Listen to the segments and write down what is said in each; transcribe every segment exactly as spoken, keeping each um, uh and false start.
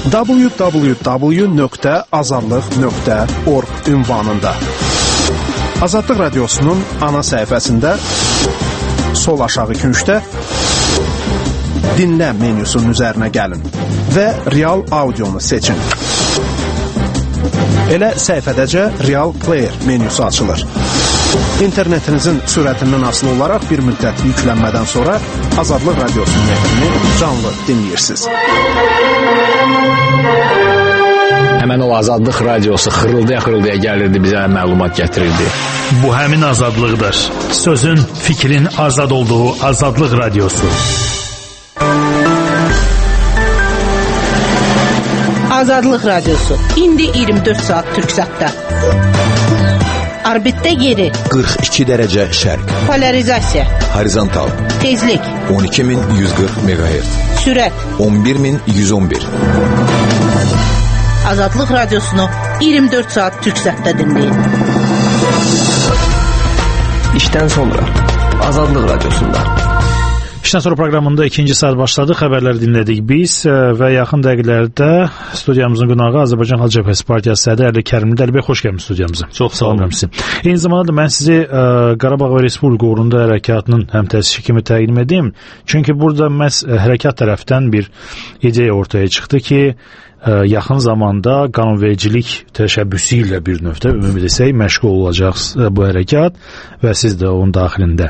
w w w nöqtə azadlıq nöqtə org ünvanında. Azadlıq Radiosu'nun ana səhifəsində sol aşağı küncdə dinlə menyusunun üzərinə gəlin və Real Audionu seçin. Elə səhifədəcə Real Player menyusu açılır. İnternetinizin sürətindən asılı olaraq bir müddət yüklənmədən sonra Azadlıq Radiosu'nun nefrini canlı dinləyirsiniz. Həmən o Azadlıq Radiosu xırıldaya-xırıldaya gəlirdi, bizə məlumat gətirirdi. Bu həmin azadlıqdır. Sözün, fikrin azad olduğu Azadlıq Radiosu. Azadlıq Radiosu. İndi iyirmi dörd saat Türksatda. Orbitdə yeri. qırx iki dərəcə şərq. Polarizasiya. Horizontal. Tezlik. on iki min yüz qırx meqahertz. Sürət. on bir min yüz on bir. Azadlıq Radiosunu iyirmi dörd saat Türksatda dinləyin. İşdən sonra Azadlıq Radiosunda. İşdən sonra proqramında ikinci saat başladı. Xəbərləri dinlədik biz və yaxın dəqiqələrdə studiyamızın qonağı Azərbaycan Xalq Cəbhəsi Partiyası sədri Əli Kərimli. Əli bəy, xoş gəlmisiniz studiyamıza. Çox sağ olun. Eyni zamanda mən sizi ə, Qarabağ və Respublika uğrunda hərəkatının həmtəsisi kimi təqdim edeyim. Çünki burada məhz hərəkat tərəfdən bir ideya ortaya çıxdı ki, yaxın zamanda qanunvericilik təşəbbüsü ilə bir növdə ümumi desək məşğul olacaq bu hərəkat və siz də onun daxilində.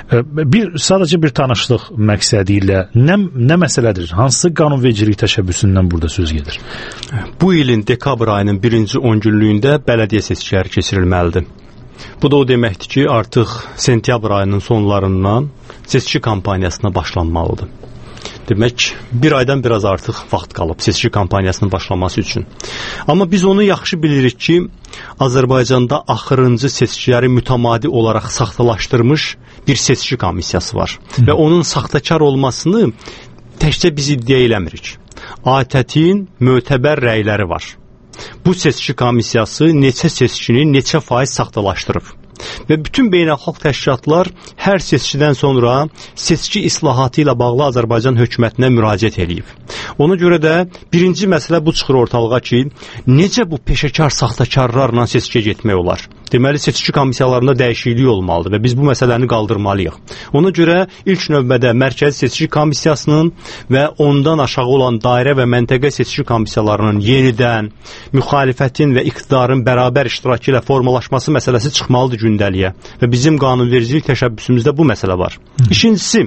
Bir sadəcə bir tanışlıq məqsədi ilə nə nə məsələdir? Hansı qanunvericilik təşəbbüsündən burada söz gedir? Bu ilin dekabr ayının birinci on günlüyündə bələdiyyə seçkiləri keçirilməlidir. Bu da o deməkdir ki, artıq sentyabr ayının sonlarından seçki kampaniyasına başlanmalıdır. Demək, bir aydan biraz artıq vaxt qalıb seçki kampaniyasının başlaması üçün. Amma biz onu yaxşı bilirik ki, Azərbaycanda axırıncı seçkiləri mütəmadi olaraq saxtalaşdırmış bir seçki komissiyası var. Hı. Və onun saxtakar olmasını təkcə biz iddia eləmirik. A T T-in mötəbər rəyləri var. Bu seçki komissiyası neçə seçkini neçə faiz saxtalaşdırıb. Və bütün beynəlxalq təşkilatlar hər seçkidən sonra seçki islahatı ilə bağlı Azərbaycan hökumətinə müraciət edib. Ona görə də birinci məsələ bu çıxır ortalığa ki, necə bu peşəkar saxtakarlarla seçkiyə getmək olar? Deməli, seçki komissiyalarında dəyişiklik olmalıdır və biz bu məsələni qaldırmalıyıq. Ona görə ilk növbədə Mərkəzi Seçki Komissiyasının və ondan aşağı olan dairə və məntəqə seçki komissiyalarının yenidən müxalifətin və iqtidarın bərabər iştirakı ilə formalaşması məsələsi çıxmalıdır gündəliyə və bizim qanunvericilik təşəbbüsümüzdə bu məsələ var. İkincisi,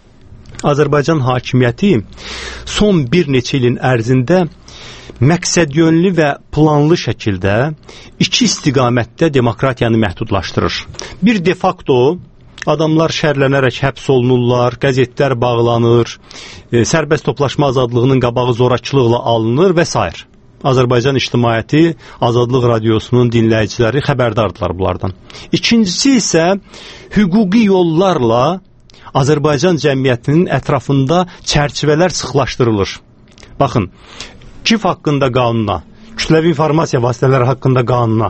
Azərbaycan hakimiyyəti son bir neçə ilin ərzində məqsədyönlü və planlı şəkildə iki istiqamətdə demokratiyanı məhdudlaşdırır. Bir de facto adamlar şərlənərək həbs olunurlar, qəzetlər bağlanır, e, sərbəst toplaşma azadlığının qabağı zorakılıqla alınır və s. Azərbaycan ictimaiyyəti, Azadlıq Radiosunun dinləyiciləri xəbərdardılar bunlardan. İkincisi isə hüquqi yollarla Azərbaycan cəmiyyətinin ətrafında çərçivələr sıxlaşdırılır. Baxın, K İ F haqqında qanuna, kütləvi informasiya vasitələri haqqında qanuna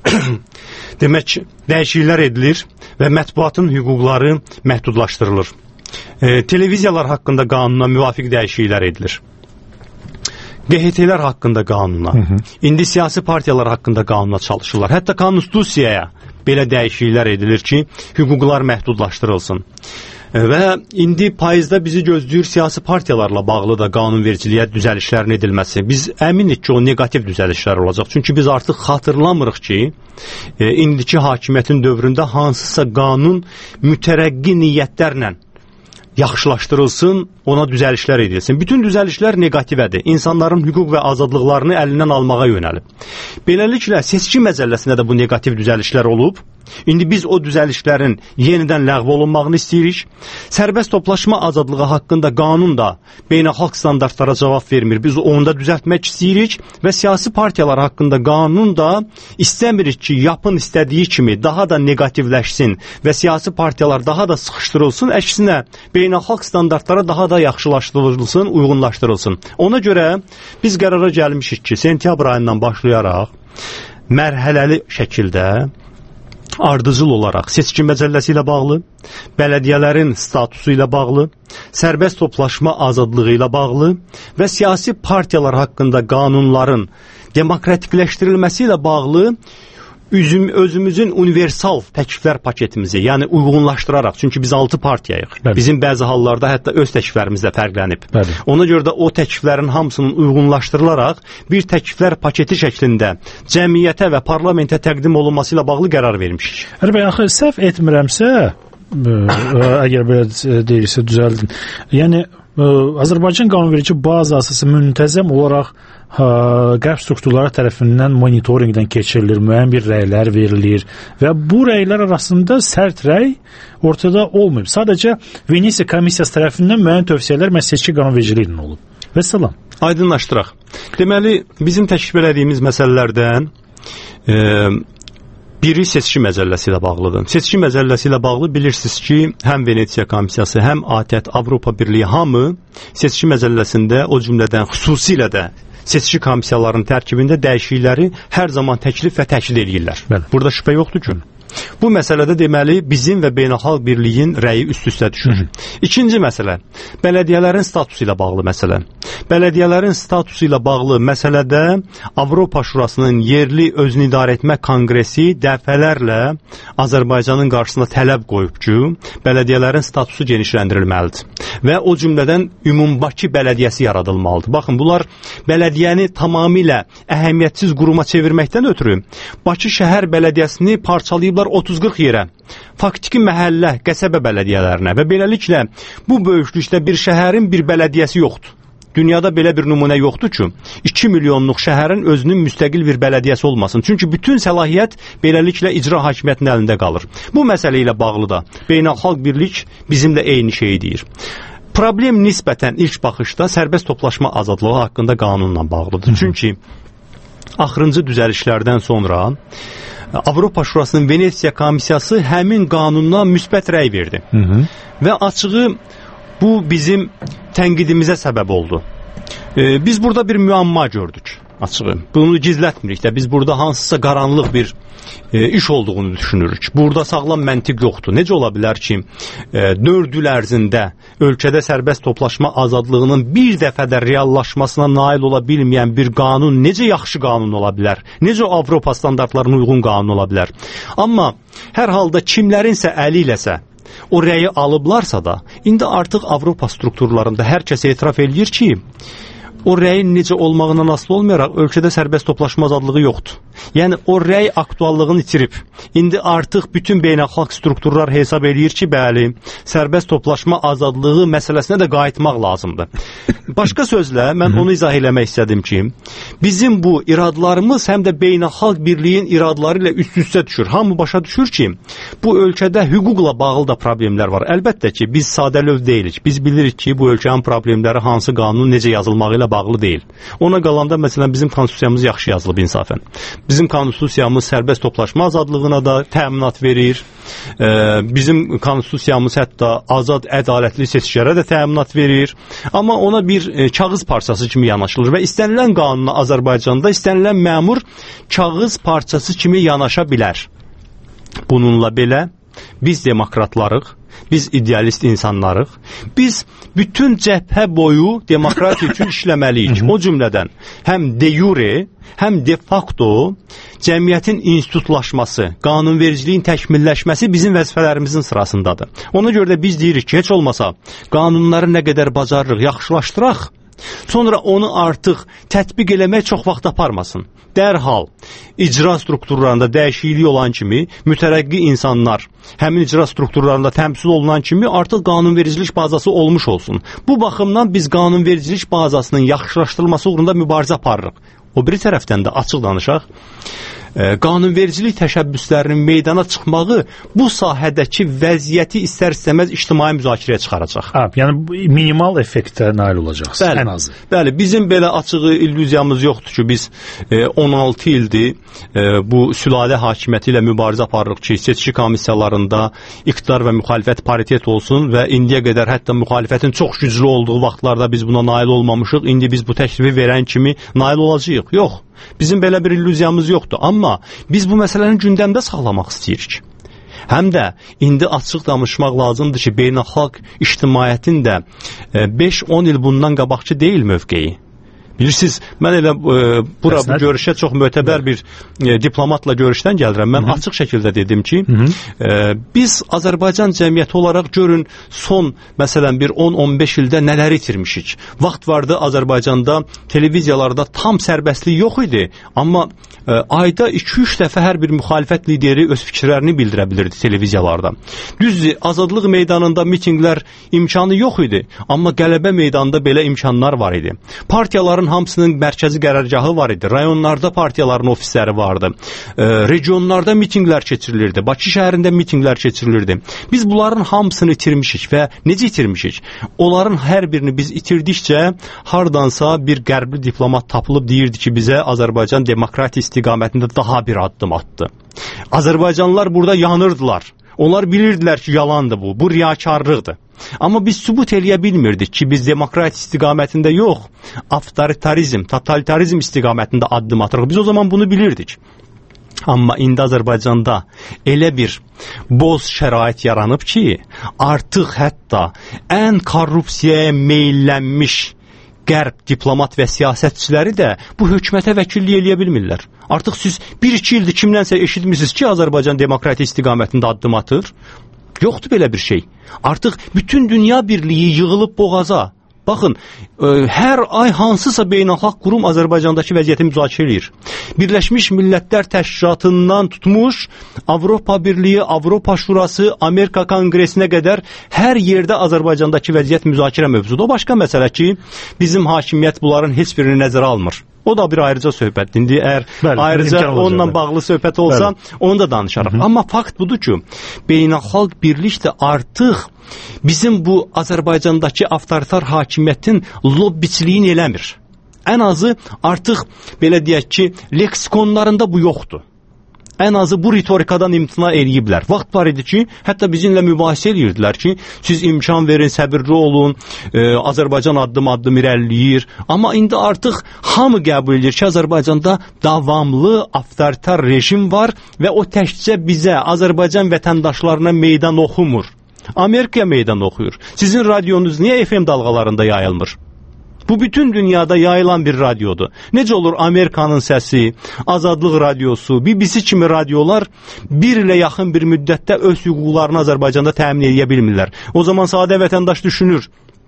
demək, dəyişikliklər edilir və mətbuatın hüquqları məhdudlaşdırılır. E, televiziyalar haqqında qanuna müvafiq dəyişikliklər edilir. Q H T-lər haqqında qanuna, hı -hı. indi siyasi partiyalar haqqında qanuna çalışırlar. Hətta konstitusiyaya belə dəyişikliklər edilir ki, hüquqlar məhdudlaşdırılsın. Və indi payızda bizi gözləyir siyasi partiyalarla bağlı da qanunvericiliyə düzəlişlərin edilməsi. Biz əminik ki, o negativ düzəlişlər olacaq. Çünki biz artıq xatırlamırıq ki, e, indiki hakimiyyətin dövründə hansısa qanun mütərəqqi niyyətlərlə yaxşılaşdırılsın, ona düzəlişlər edilsin. Bütün düzəlişlər negativədir. İnsanların hüquq və azadlıqlarını əlindən almağa yönəlib. Beləliklə, seçki məcəlləsində də bu negativ düzəlişlər olub. İndi biz o düzəlişlərin yenidən ləğv olunmağını istəyirik. Sərbəst toplaşma azadlığı haqqında qanun da beynəlxalq standartlara cavab vermir. Biz onu da düzəltmək istəyirik və siyasi partiyalar haqqında qanun da istəmirik ki, yapın istədiyi kimi daha da negativləşsin və siyasi partiyalar daha da sıxışdırılsın. Əksinə, beynəlxalq standartlara daha da yaxşılaşdırılsın, uyğunlaşdırılsın. Ona görə biz qərara gəlmişik ki, sentyabr ayından başlayaraq mərhələli şəkildə ardıcıl olaraq seçki məcəlləsi ilə bağlı, bələdiyyələrin statusu ilə bağlı, sərbəst toplaşma azadlığı ilə bağlı və siyasi partiyalar haqqında qanunların demokratikləşdirilməsi ilə bağlı üzüm, özümüzün universal təkliflər paketimizi, yəni uyğunlaşdıraraq, çünki biz altı partiyayıq. Bəli. Bizim bəzi hallarda hətta öz təkliflərimiz də fərqlənib. Bəli. Ona görə də o təkliflərin hamısının uyğunlaşdırılaraq bir təkliflər paketi şəklində cəmiyyətə və parlamentə təqdim olunması ilə bağlı qərar vermişik. Əli bəy, axı səhv etmirəmsə, əgər belə deyilsə düzəldin. Yəni Azərbaycan qanunverici bazası müntəzəm olaraq ha, qərb strukturları tərəfindən monitorinqdən keçirilir, müəyyən bir rəylər verilir və bu rəylər arasında sərt rəy ortada olmayıb. Sadəcə Venesiya komissiyası tərəfindən müəyyən tövsiyələr məhz seçki qanunvericiliyi ilə olub. Və salam. Aydınlaşdıraq. Deməli, bizim təklif elədiyimiz məsələlərdən e, biri seçki məcəlləsi ilə bağlıdır. Seçki məcəlləsi ilə bağlı bilirsiniz ki, həm Venesiya komissiyası, həm A T E T, Avropa Birliyi hamı seçki məcəlləsində, o cümlədən xüsusilə də seçki komissiyalarının tərkibində dəyişiklikləri hər zaman təklif və təkid edirlər. Bəli. Burada şübhə yoxdur ki. Bu məsələdə deməli bizim və beynəlxalq birliyin rəyi üst-üstə düşür. Hı -hı. İkinci məsələ, bələdiyyələrin statusu ilə bağlı məsələ. Bələdiyyələrin statusu ilə bağlı məsələdə Avropa Şurasının yerli özünü idarə etmə konqresi dəfələrlə Azərbaycanın qarşısında tələb qoyub ki, bələdiyyələrin statusu genişləndirilməlidir və o cümlədən Ümumbaşı bələdiyyəsi yaradılmalıdır. Baxın, bunlar bələdiyyəni tamamilə əhəmiyyətsiz quruma çevirməkdən ötürü Bakı şəhər bələdiyyəsini parçalayıblar otuz qırx yerə, faktiki məhəllə, qəsəbə bələdiyyələrinə və beləliklə bu böyüklükdə bir şəhərin bir bələdiyyəsi yoxdur. Dünyada belə bir nümunə yoxdur ki, iki milyonluq şəhərin özünün müstəqil bir bələdiyyəsi olmasın. Çünki bütün səlahiyyət beləliklə icra hakimiyyətinin əlində qalır. Bu məsələ ilə bağlı da beynəlxalq birlik bizimlə eyni şeyi deyir. Problem nisbətən ilk baxışda sərbəst toplaşma azadlığı haqqında qanunla bağlıdır. Hı-hı. Çünki axırıncı düzəlişlərdən sonra Avropa Şurasının Venesiya komissiyası həmin qanununa müsbət rəy verdi. Hı -hı. Və açığı bu bizim tənqidimizə səbəb oldu. Ee, biz burada bir müəmma gördük. Açığı. Bunu gizlətmirik də. Biz burada hansısa qaranlıq bir e, iş olduğunu düşünürük. Burada sağlam məntiq yoxdur. Necə ola bilər ki, e, dörd il ərzində ölkədə sərbəst toplaşma azadlığının bir dəfədə reallaşmasına nail ola bilməyən bir qanun necə yaxşı qanun ola bilər? Necə Avropa standartlarına uyğun qanun ola bilər? Amma hər halda kimlərinsə əli iləsə o rəyi alıblarsa da, indi artıq Avropa strukturlarında hər kəs etiraf edir ki, o rəyin necə olmağından asılı olmayaraq ölkədə sərbəst toplaşma azadlığı yoxdur. Yəni o rəy aktuallığını itirib. İndi artıq bütün beynəlxalq strukturlar hesab edir ki, bəli, sərbəst toplaşma azadlığı məsələsinə də qayıtmaq lazımdır. Başqa sözlə, mən onu izah eləmək istədim ki, bizim bu iradlarımız həm də beynəlxalq birliyin iradları ilə üst-üstə düşür. Hamı başa düşür ki, bu ölkədə hüquqla bağlı da problemlər var. Əlbəttə ki, biz sadəlöv deyilik. Biz bilirik ki, bu ölkənin problemləri hansı qanunun necə yazılmağı ilə bağlı deyil. Ona qalanda məsələn bizim konstitusiyamız yaxşı yazılıb insafən. Bizim konstitusiyamız sərbəst toplaşma azadlığına da təminat verir. Ee, bizim konstitusiyamız hətta azad, ədalətli seçkilərə də təminat verir. Amma ona bir e, kağız parçası kimi yanaşılır və istənilən qanuna Azərbaycanda istənilən məmur kağız parçası kimi yanaşa bilər. Bununla belə biz demokratlarıq. Biz idealist insanlarıq. Biz bütün cəbhə boyu demokratiya üçün işləməliyik. O cümlədən həm de jure, həm de facto cəmiyyətin institutlaşması, qanunvericiliyin təkmilləşməsi bizim vəzifələrimizin sırasındadır. Ona görə də biz deyirik ki, heç olmasa qanunları nə qədər bacarırıq, yaxşılaşdıraq. Sonra onu artıq tətbiq eləmək çox vaxt aparmasın. Dərhal icra strukturlarında dəyişiklik olan kimi mütərəqqi insanlar həmin icra strukturlarında təmsil olunan kimi artıq qanunvericilik bazası olmuş olsun. Bu baxımdan biz qanunvericilik bazasının yaxşılaşdırılması uğrunda mübarizə aparırıq. O biri tərəfdən də açıq danışaq, e, qanunvericilik təşəbbüslərinin meydana çıxmağı bu sahədəki vəziyyəti istər-istəməz ictimai müzakirəyə çıxaracaq. Ha, yəni minimal effektə nail olacaqsınız, bəli, ən azı. Bəli, bizim belə açığı illüziyamız yoxdur ki, biz e, on altı ildir e, bu sülalə hakimiyyəti ilə mübarizə aparırıq ki, seçki komissiyalarında iqtidar və müxalifət paritet olsun və indiyə qədər hətta müxalifətin çox güclü olduğu vaxtlarda biz buna nail olmamışıq. İndi biz bu təklifi verən kimi nail olacağıq. Yox. Bizim belə bir illüziyamız yoxdur. Amma biz bu məsələni gündəmdə saxlamaq istəyirik. Həm də indi açıq danışmaq lazımdır ki, beynəlxalq ictimaiyyətin də beş on il bundan qabaqçı deyil mövqeyi. Bilirsiniz, mən elə e, bura bu görüşə çox mötəbər bir e, diplomatla görüşdən gəlirəm. Mən Hı -hı. açıq şəkildə dedim ki, Hı -hı. E, biz Azərbaycan cəmiyyəti olaraq görün son məsələn bir on on beş ildə nələri itirmişik. Vaxt vardı Azərbaycanda televiziyalarda tam sərbəstlik yox idi, amma e, ayda iki üç dəfə hər bir müxalifət lideri öz fikirlərini bildirə bilirdi televiziyalarda. Düzdür, Azadlıq meydanında mitinqlər imkanı yox idi, amma Qələbə meydanında belə imkanlar var idi. Partiyaların hamısının mərkəzi qərargahı var idi. Rayonlarda partiyaların ofisləri vardı. E, regionlarda mitinqlər keçirilirdi. Bakı şəhərində mitinqlər keçirilirdi. Biz bunların hamısını itirmişik və necə itirmişik? Onların hər birini biz itirdikcə hardansa bir qərbli diplomat tapılıb deyirdi ki, bizə Azərbaycan demokratiya istiqamətində daha bir addım atdı. Azərbaycanlılar burada yanırdılar. Onlar bilirdilər ki, yalandır bu. Bu riyakarlıqdır. Amma biz sübut eləyə bilmirdik ki, biz demokratiya istiqamətində yox, avtoritarizm, totalitarizm istiqamətində addım atırıq. Biz o zaman bunu bilirdik. Amma indi Azərbaycanda elə bir boz şərait yaranıb ki, artıq hətta ən korrupsiyaya meylənmiş qərb diplomat və siyasətçiləri də bu hökumətə vəkillik eləyə bilmirlər. Artıq siz bir iki ildir kimlənsə eşitmişsiniz ki, Azərbaycan demokratiya istiqamətində addım atır. Yoxdur belə bir şey. Artıq bütün dünya birliyi yığılıb boğaza. Baxın, e, hər ay hansısa beynəlxalq qurum Azərbaycandakı vəziyyəti müzakirə edir. Birləşmiş Millətlər Təşkilatından tutmuş, Avropa Birliyi, Avropa Şurası, Amerika Konqresinə qədər hər yerdə Azərbaycandakı vəziyyət müzakirə mövzudur. O başqa məsələ ki, bizim hakimiyyət bunların heç birini nəzərə almır. O da bir ayrıca söhbətdir. İndi əgər Bəli, ayrıca onunla bağlı söhbət olsa, Bəli. onu da danışarıq. Hı -hı. Amma fakt budur ki, beynəlxalq birlik də artıq bizim bu Azərbaycandakı avtoritar hakimiyyətin lobbiçiliyini eləmir. Ən azı artıq belə deyək ki, leksikonlarında bu yoxdur. Ən azı bu ritorikadan imtina eləyiblər. Vaxt var idi ki, hətta bizimlə mübahisə edirdilər ki, siz imkan verin, səbirli olun, e, Azərbaycan addım-addım irəliləyir. Amma indi artıq hamı qəbul edir ki, Azərbaycanda davamlı avtoritar rejim var və o təkcə bizə, Azərbaycan vətəndaşlarına meydan oxumur. Amerikaya meydan oxuyur. Sizin radyonuz niyə F M dalğalarında yayılmır? Bu bütün dünyada yayılan bir radyodur. Necə olur Amerikanın səsi, Azadlıq radiosu, B B C kimi radiolar bir ilə yaxın bir müddətdə öz hüquqlarını Azərbaycanda təmin edə bilmirlər. O zaman sadə vətəndaş düşünür,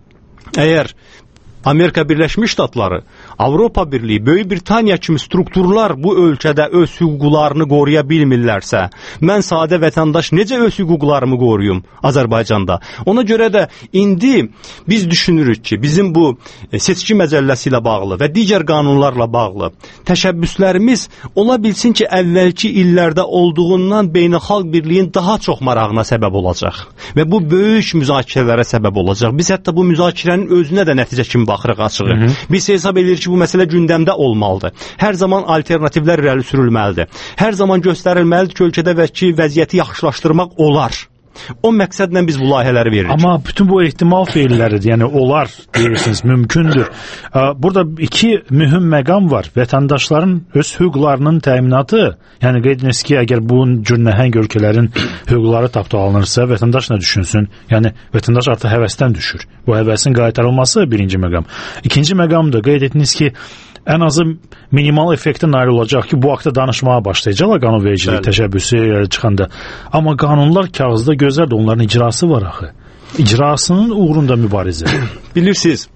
əgər Amerika Birləşmiş Ştatları, Avropa Birliyi, Böyük Britaniya kimi strukturlar bu ölkədə öz hüquqlarını qoruya bilmirlərsə, mən sadə vətəndaş necə öz hüquqlarımı qoruyum Azərbaycanda? Ona görə də indi biz düşünürük ki, bizim bu seçki məcəlləsi ilə bağlı və digər qanunlarla bağlı təşəbbüslərimiz ola bilsin ki, əvvəlki illərdə olduğundan beynəlxalq birliyin daha çox marağına səbəb olacaq və bu böyük müzakirələrə səbəb olacaq. Biz hətta bu müzakirənin özünə də nəticə kimi baxırıq açığı. Biz hesab edirik ki, bu məsələ gündəmdə olmalıdır. Hər zaman alternativlər irəli sürülməlidir. Hər zaman göstərilməlidir ki, ölkədəki vəziyyəti yaxşılaşdırmaq olar. O məqsədlə biz bu layihələri veririk. Amma bütün bu ehtimal feilləridir. Yəni olar deyirsiniz, mümkündür. Burada iki mühüm məqam var. Vətəndaşların öz hüquqlarının təminatı. Yəni qeyd ediniz ki, əgər bu cür nəhəng ölkələrin hüquqları tapda alınırsa, vətəndaş nə düşünsün? Yəni vətəndaş artıq həvəsdən düşür. Bu həvəsin qaytarılması birinci məqam. İkinci məqam da qeyd etdiniz ki, ən azı minimal effektin nail olacaq ki, bu haqda danışmağa başlayacaqlar qanunvericilik təşəbbüsü irəli çıxanda. Amma qanunlar kağızda gözəldir, onların icrası var axı. İcrasının uğrunda mübarizə. Bilirsiniz,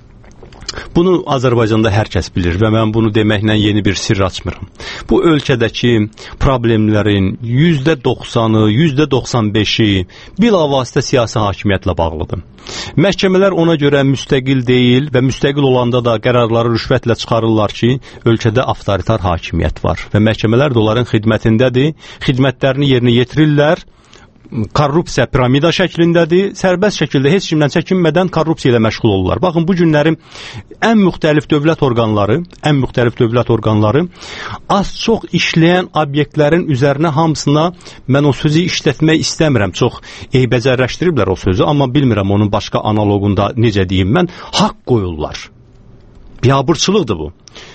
bunu Azərbaycanda hər kəs bilir və mən bunu deməklə yeni bir sirr açmıram. Bu ölkədəki problemlərin yüzdə doxsanı, yüzdə doxsan beşi bilavasitə siyasi hakimiyyətlə bağlıdır. Məhkəmələr ona görə müstəqil deyil və müstəqil olanda da qərarları rüşvətlə çıxarırlar ki, ölkədə avtoritar hakimiyyət var və məhkəmələr də onların xidmətindədir, xidmətlərini yerinə yetirirlər. Korrupsiya piramida şəklindədir, sərbəst şəkildə heç kimdən çəkinmədən korrupsiya ilə məşğul olurlar. Baxın, bu günlərin ən müxtəlif dövlət orqanları, ən müxtəlif dövlət orqanları az-çox işləyən obyektlərin üzərinə hamısına, mən o sözü işlətmək istəmirəm, çox eybəcərləşdiriblər o sözü, amma bilmirəm onun başqa analoqunda necə deyim mən, haqq qoyurlar. Biabırçılıqdır bu.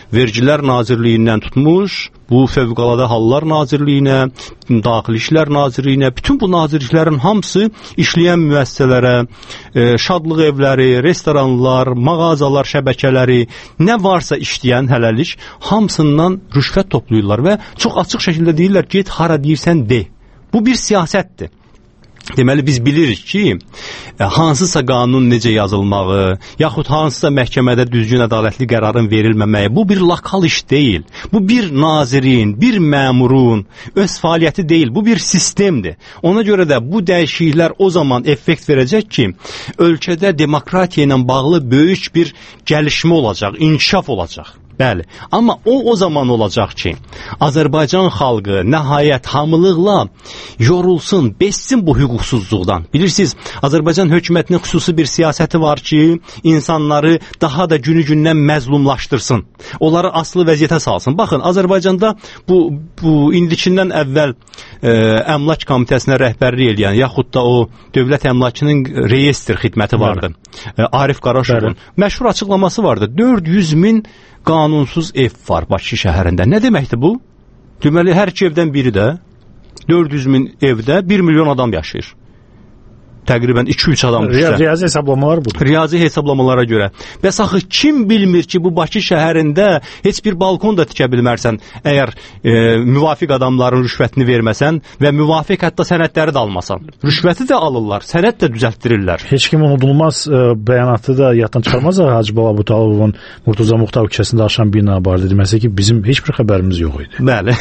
Vergilər Nazirliyindən tutmuş, bu Fövqəladə Hallar Nazirliyinə, Daxili İşlər Nazirliyinə, bütün bu nazirliklərin hamısı işləyən müəssisələrə, e, şadlıq evləri, restoranlar, mağazalar şəbəkələri, nə varsa işləyən hələlik hamısından rüşvət toplayırlar və çox açıq şəkildə deyirlər, get hara deyirsən de. Bu bir siyasətdir. Deməli, biz bilirik ki, hansısa qanun necə yazılmağı, yaxud hansısa məhkəmədə düzgün ədalətli qərarın verilməməyi, bu bir lokal iş deyil. Bu bir nazirin, bir məmurun öz fəaliyyəti deyil, bu bir sistemdir. Ona görə də bu dəyişikliklər o zaman effekt verəcək ki, ölkədə demokratiya ilə bağlı böyük bir gəlişmə olacaq, inkişaf olacaq. Bəli, amma o o zaman olacaq ki, Azərbaycan xalqı nəhayət hamılıqla yorulsun, bessin bu hüquqsuzluqdan. Bilirsiniz, Azərbaycan hökumətinin xüsusi bir siyasəti var ki, insanları daha da günü-gündən məzlumlaşdırsın, onları asılı vəziyyətə salsın. Baxın, Azərbaycanda bu, bu indikindən əvvəl e, əmlak komitəsinə rəhbərlik edən, yaxud da o dövlət əmlakının reyestr xidməti vardı. E, Arif Qaraşovun məşhur açıqlaması vardı. dörd yüz min qanunsuz ev var Bakı şəhərində. Nə deməkdir bu? Deməli, hər iki evdən biri də dörd yüz min evdə bir milyon adam yaşayır. Təqribən iki üç adam. Riyazi, riyazi hesablamalar budur. Riyazi hesablamalara görə. Bəs axı kim bilmir ki, bu Bakı şəhərində heç bir balkon da tikə bilmərsən, əgər e, müvafiq adamların rüşvətini verməsən və müvafiq hətta sənədləri də almasan. Rüşvəti də alırlar, sənəd də düzəltdirirlər. Heç kim unudulmaz e, bəyanatı da yaddan çıxarmaz Hacı Bala Butalovun Murtuza Muxtar küçəsində aşan bina barədə deməsə ki, bizim heç bir xəbərimiz yox idi. Bəli.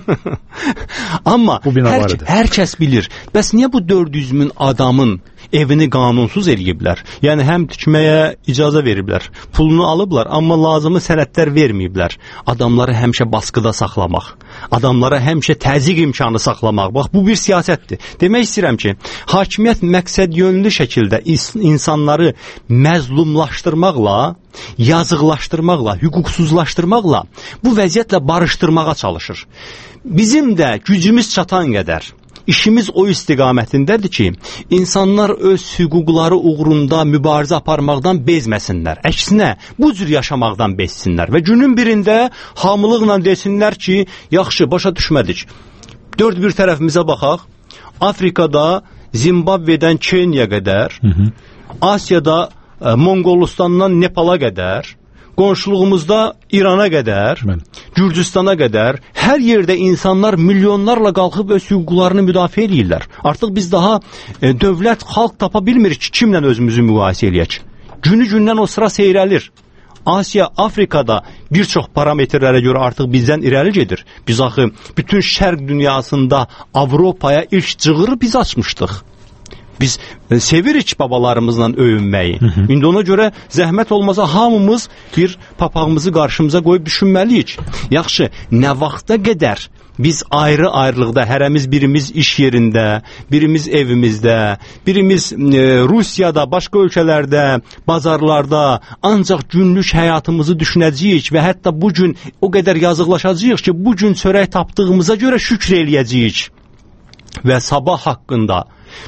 Amma hər, hər kəs bilir. Bəs niyə bu dörd yüz min adamın evini qanunsuz eləyiblər? Yəni, həm tikməyə icazə veriblər, pulunu alıblar, amma lazımı sənədlər verməyiblər. Adamları həmişə baskıda saxlamaq, adamlara həmişə təzyiq imkanı saxlamaq. Bax, bu bir siyasətdir. Demək istəyirəm ki, hakimiyyət məqsəd yönlü şəkildə insanları məzlumlaşdırmaqla, yazıqlaşdırmaqla, hüquqsuzlaşdırmaqla bu vəziyyətlə barışdırmağa çalışır. Bizim də gücümüz çatan qədər İşimiz o istiqamətindədir ki, insanlar öz hüquqları uğrunda mübarizə aparmaqdan bezməsinlər. Əksinə, bu cür yaşamaqdan bezsinlər və günün birində hamılıqla desinlər ki, yaxşı, başa düşmədik. Dörd bir tərəfimizə baxaq. Afrikada Zimbabvedən Kenya qədər, hı -hı. Asiyada Monqolistandan Nepala qədər, qonşuluğumuzda İrana qədər, Mən. Gürcüstana qədər, hər yerdə insanlar milyonlarla qalxıb öz hüquqlarını müdafiə edirlər. Artıq biz daha e, dövlət, xalq tapa bilmirik ki, kimlə özümüzü müqayisə eləyək. Günü-gündən o sıra seyrəlir. Asiya, Afrikada bir çox parametrlərə görə artıq bizdən irəli gedir. Biz axı bütün şərq dünyasında Avropaya ilk cığırı biz açmışdıq. Biz e, sevirik babalarımızla öyünməyi. Hı -hı. İndi ona görə zəhmət olmasa hamımız bir papağımızı qarşımıza qoyub düşünməliyik. Yaxşı, nə vaxta qədər biz ayrı-ayrılıqda, hərəmiz birimiz iş yerində, birimiz evimizdə, birimiz e, Rusiyada, başqa ölkələrdə, bazarlarda ancaq günlük həyatımızı düşünəcəyik və hətta bugün o qədər yazıqlaşacağıq ki, bugün çörək tapdığımıza görə şükr eləyəcəyik və sabah haqqında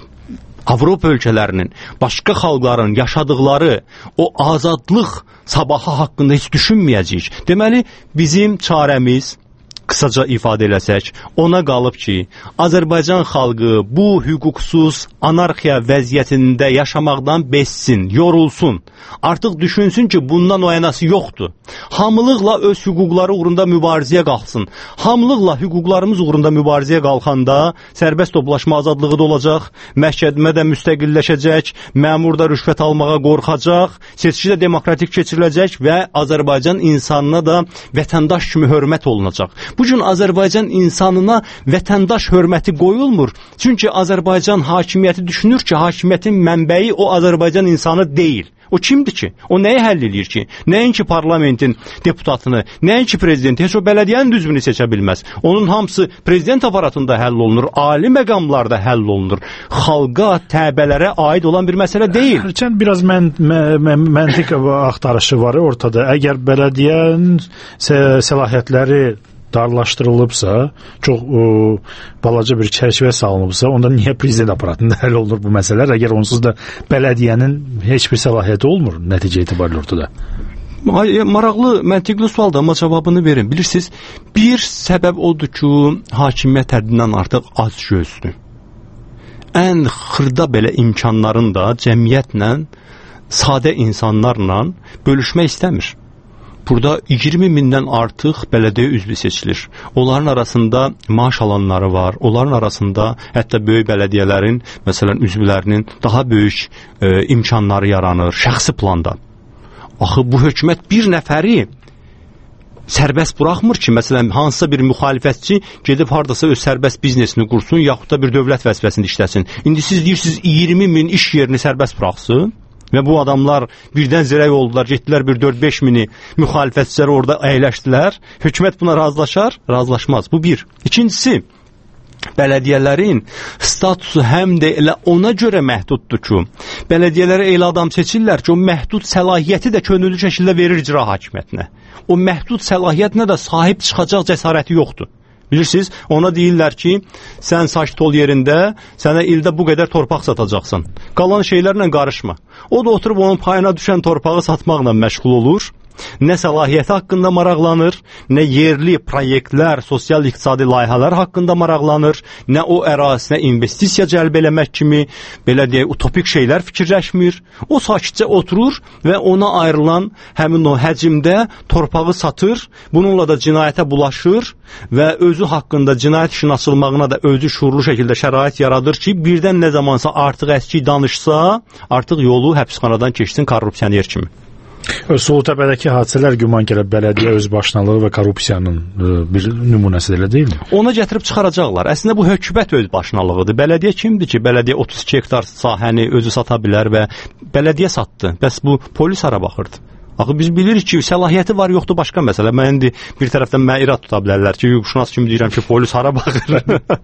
Avropa ölkələrinin, başqa xalqların yaşadıqları o azadlıq sabahı haqqında heç düşünməyəcəyik. Deməli, bizim çarəmiz, qısaca ifadə eləsək, ona qalıb ki, Azərbaycan xalqı bu hüquqsuz anarxiya vəziyyətində yaşamaqdan bezsin, yorulsun. Artıq düşünsün ki, bundan o yanası yoxdur. Hamılıqla öz hüquqları uğrunda mübarizəyə qalxsın. Hamılıqla hüquqlarımız uğrunda mübarizəyə qalxanda sərbəst toplaşma azadlığı da olacaq, məhkəmə də müstəqilləşəcək, məmur da rüşvət almağa qorxacaq, seçki də demokratik keçiriləcək və Azərbaycan insanına da vətəndaş kimi hörmət olunacaq. Bugün Azərbaycan insanına vətəndaş hörməti qoyulmur. Çünki Azərbaycan hakimiyyəti düşünür ki, hakimiyyətin mənbəyi o Azərbaycan insanı deyil. O kimdir ki? O nəyi həll edir ki? Nəinki parlamentin deputatını, nəinki prezidenti, heç o bələdiyyənin düzgünü seçə bilməz. Onun hamısı prezident aparatında həll olunur, ali məqamlarda həll olunur. Xalqa, təbələrə aid olan bir məsələ deyil. Hərçənd biraz mən, mən, mən, məntiq axtarışı var ortada. Əgər bələdiyənin səlahiyyətləri darlaşdırılıbsa, çox o, balaca bir çərçivə salınıbsa, onda niyə prezident aparatında həll olunur bu məsələlər? Əgər onsuz da bələdiyyənin heç bir səlahiyyəti olmur nəticə etibarilə ortada. Maraqlı, məntiqli sualdır, amma cavabını verin. Bilirsiniz, bir səbəb odur ki, hakimiyyət həddindən artıq az gözdür. Ən xırda belə imkanların da cəmiyyətlə, sadə insanlarla bölüşmək istəmir. Burada iyirmi mindən artıq bələdiyyə üzvü seçilir. Onların arasında maaş alanları var. Onların arasında hətta böyük bələdiyyələrin, məsələn, üzvlərinin daha böyük e, imkanları yaranır, şəxsi planda. Axı bu hökumət bir nəfəri sərbəst buraxmır ki, məsələn, hansısa bir müxalifətçi gedib hardasa öz sərbəst biznesini qursun, yaxud da bir dövlət vəzifəsində işləsin. İndi siz deyirsiniz iyirmi min iş yerini sərbəst buraxsın və bu adamlar birdən zirək oldular, getdilər bir dörd beş mini müxalifətçiləri orada əyləşdilər. Hökumət buna razılaşar? Razılaşmaz. Bu bir. İkincisi, bələdiyyələrin statusu həm də elə ona görə məhduddur ki, bələdiyyələrə elə adam seçirlər ki, o məhdud səlahiyyəti də könüllü şəkildə verir icra hakimiyyətinə. O məhdud səlahiyyətinə də sahib çıxacaq cəsarəti yoxdur. Bilirsiniz, ona deyirlər ki, sən saç tol yerində sənə ildə bu qədər torpaq satacaqsan. Qalan şeylərlə qarışma. O da oturub onun payına düşən torpağı satmaqla məşğul olur. Nə səlahiyyəti haqqında maraqlanır, nə yerli proyektlər, sosial-iqtisadi layihələr haqqında maraqlanır, nə o ərazisinə investisiya cəlb eləmək kimi, belə deyək, utopik şeylər fikirləşmir. O sakitcə oturur və ona ayrılan həmin o həcmdə torpağı satır, bununla da cinayətə bulaşır və özü haqqında cinayət işinin açılmağına da özü şuurlu şəkildə şərait yaradır ki, birdən nə zamansa artıq əski danışsa, artıq yolu həbsxanadan keçsin korrupsioner kimi. Sulutəpədəki hadisələr güman ki, bələdiyyə özbaşınalığı və korrupsiyanın bir nümunəsidir, elə deyilmi? Ona gətirib çıxaracaqlar. Əslində bu hökumət özbaşınalığıdır. Bələdiyyə kimdir ki, bələdiyyə otuz iki hektar sahəni özü sata bilər və bələdiyyə satdı. Bəs bu polis hara baxırdı? Axı biz bilirik ki, səlahiyyəti var, yoxdur, başqa məsələ. Mən indi bir tərəfdən mənə irad tuta bilərlər ki, hüquqşünas kimi deyirəm ki, polis hara baxır.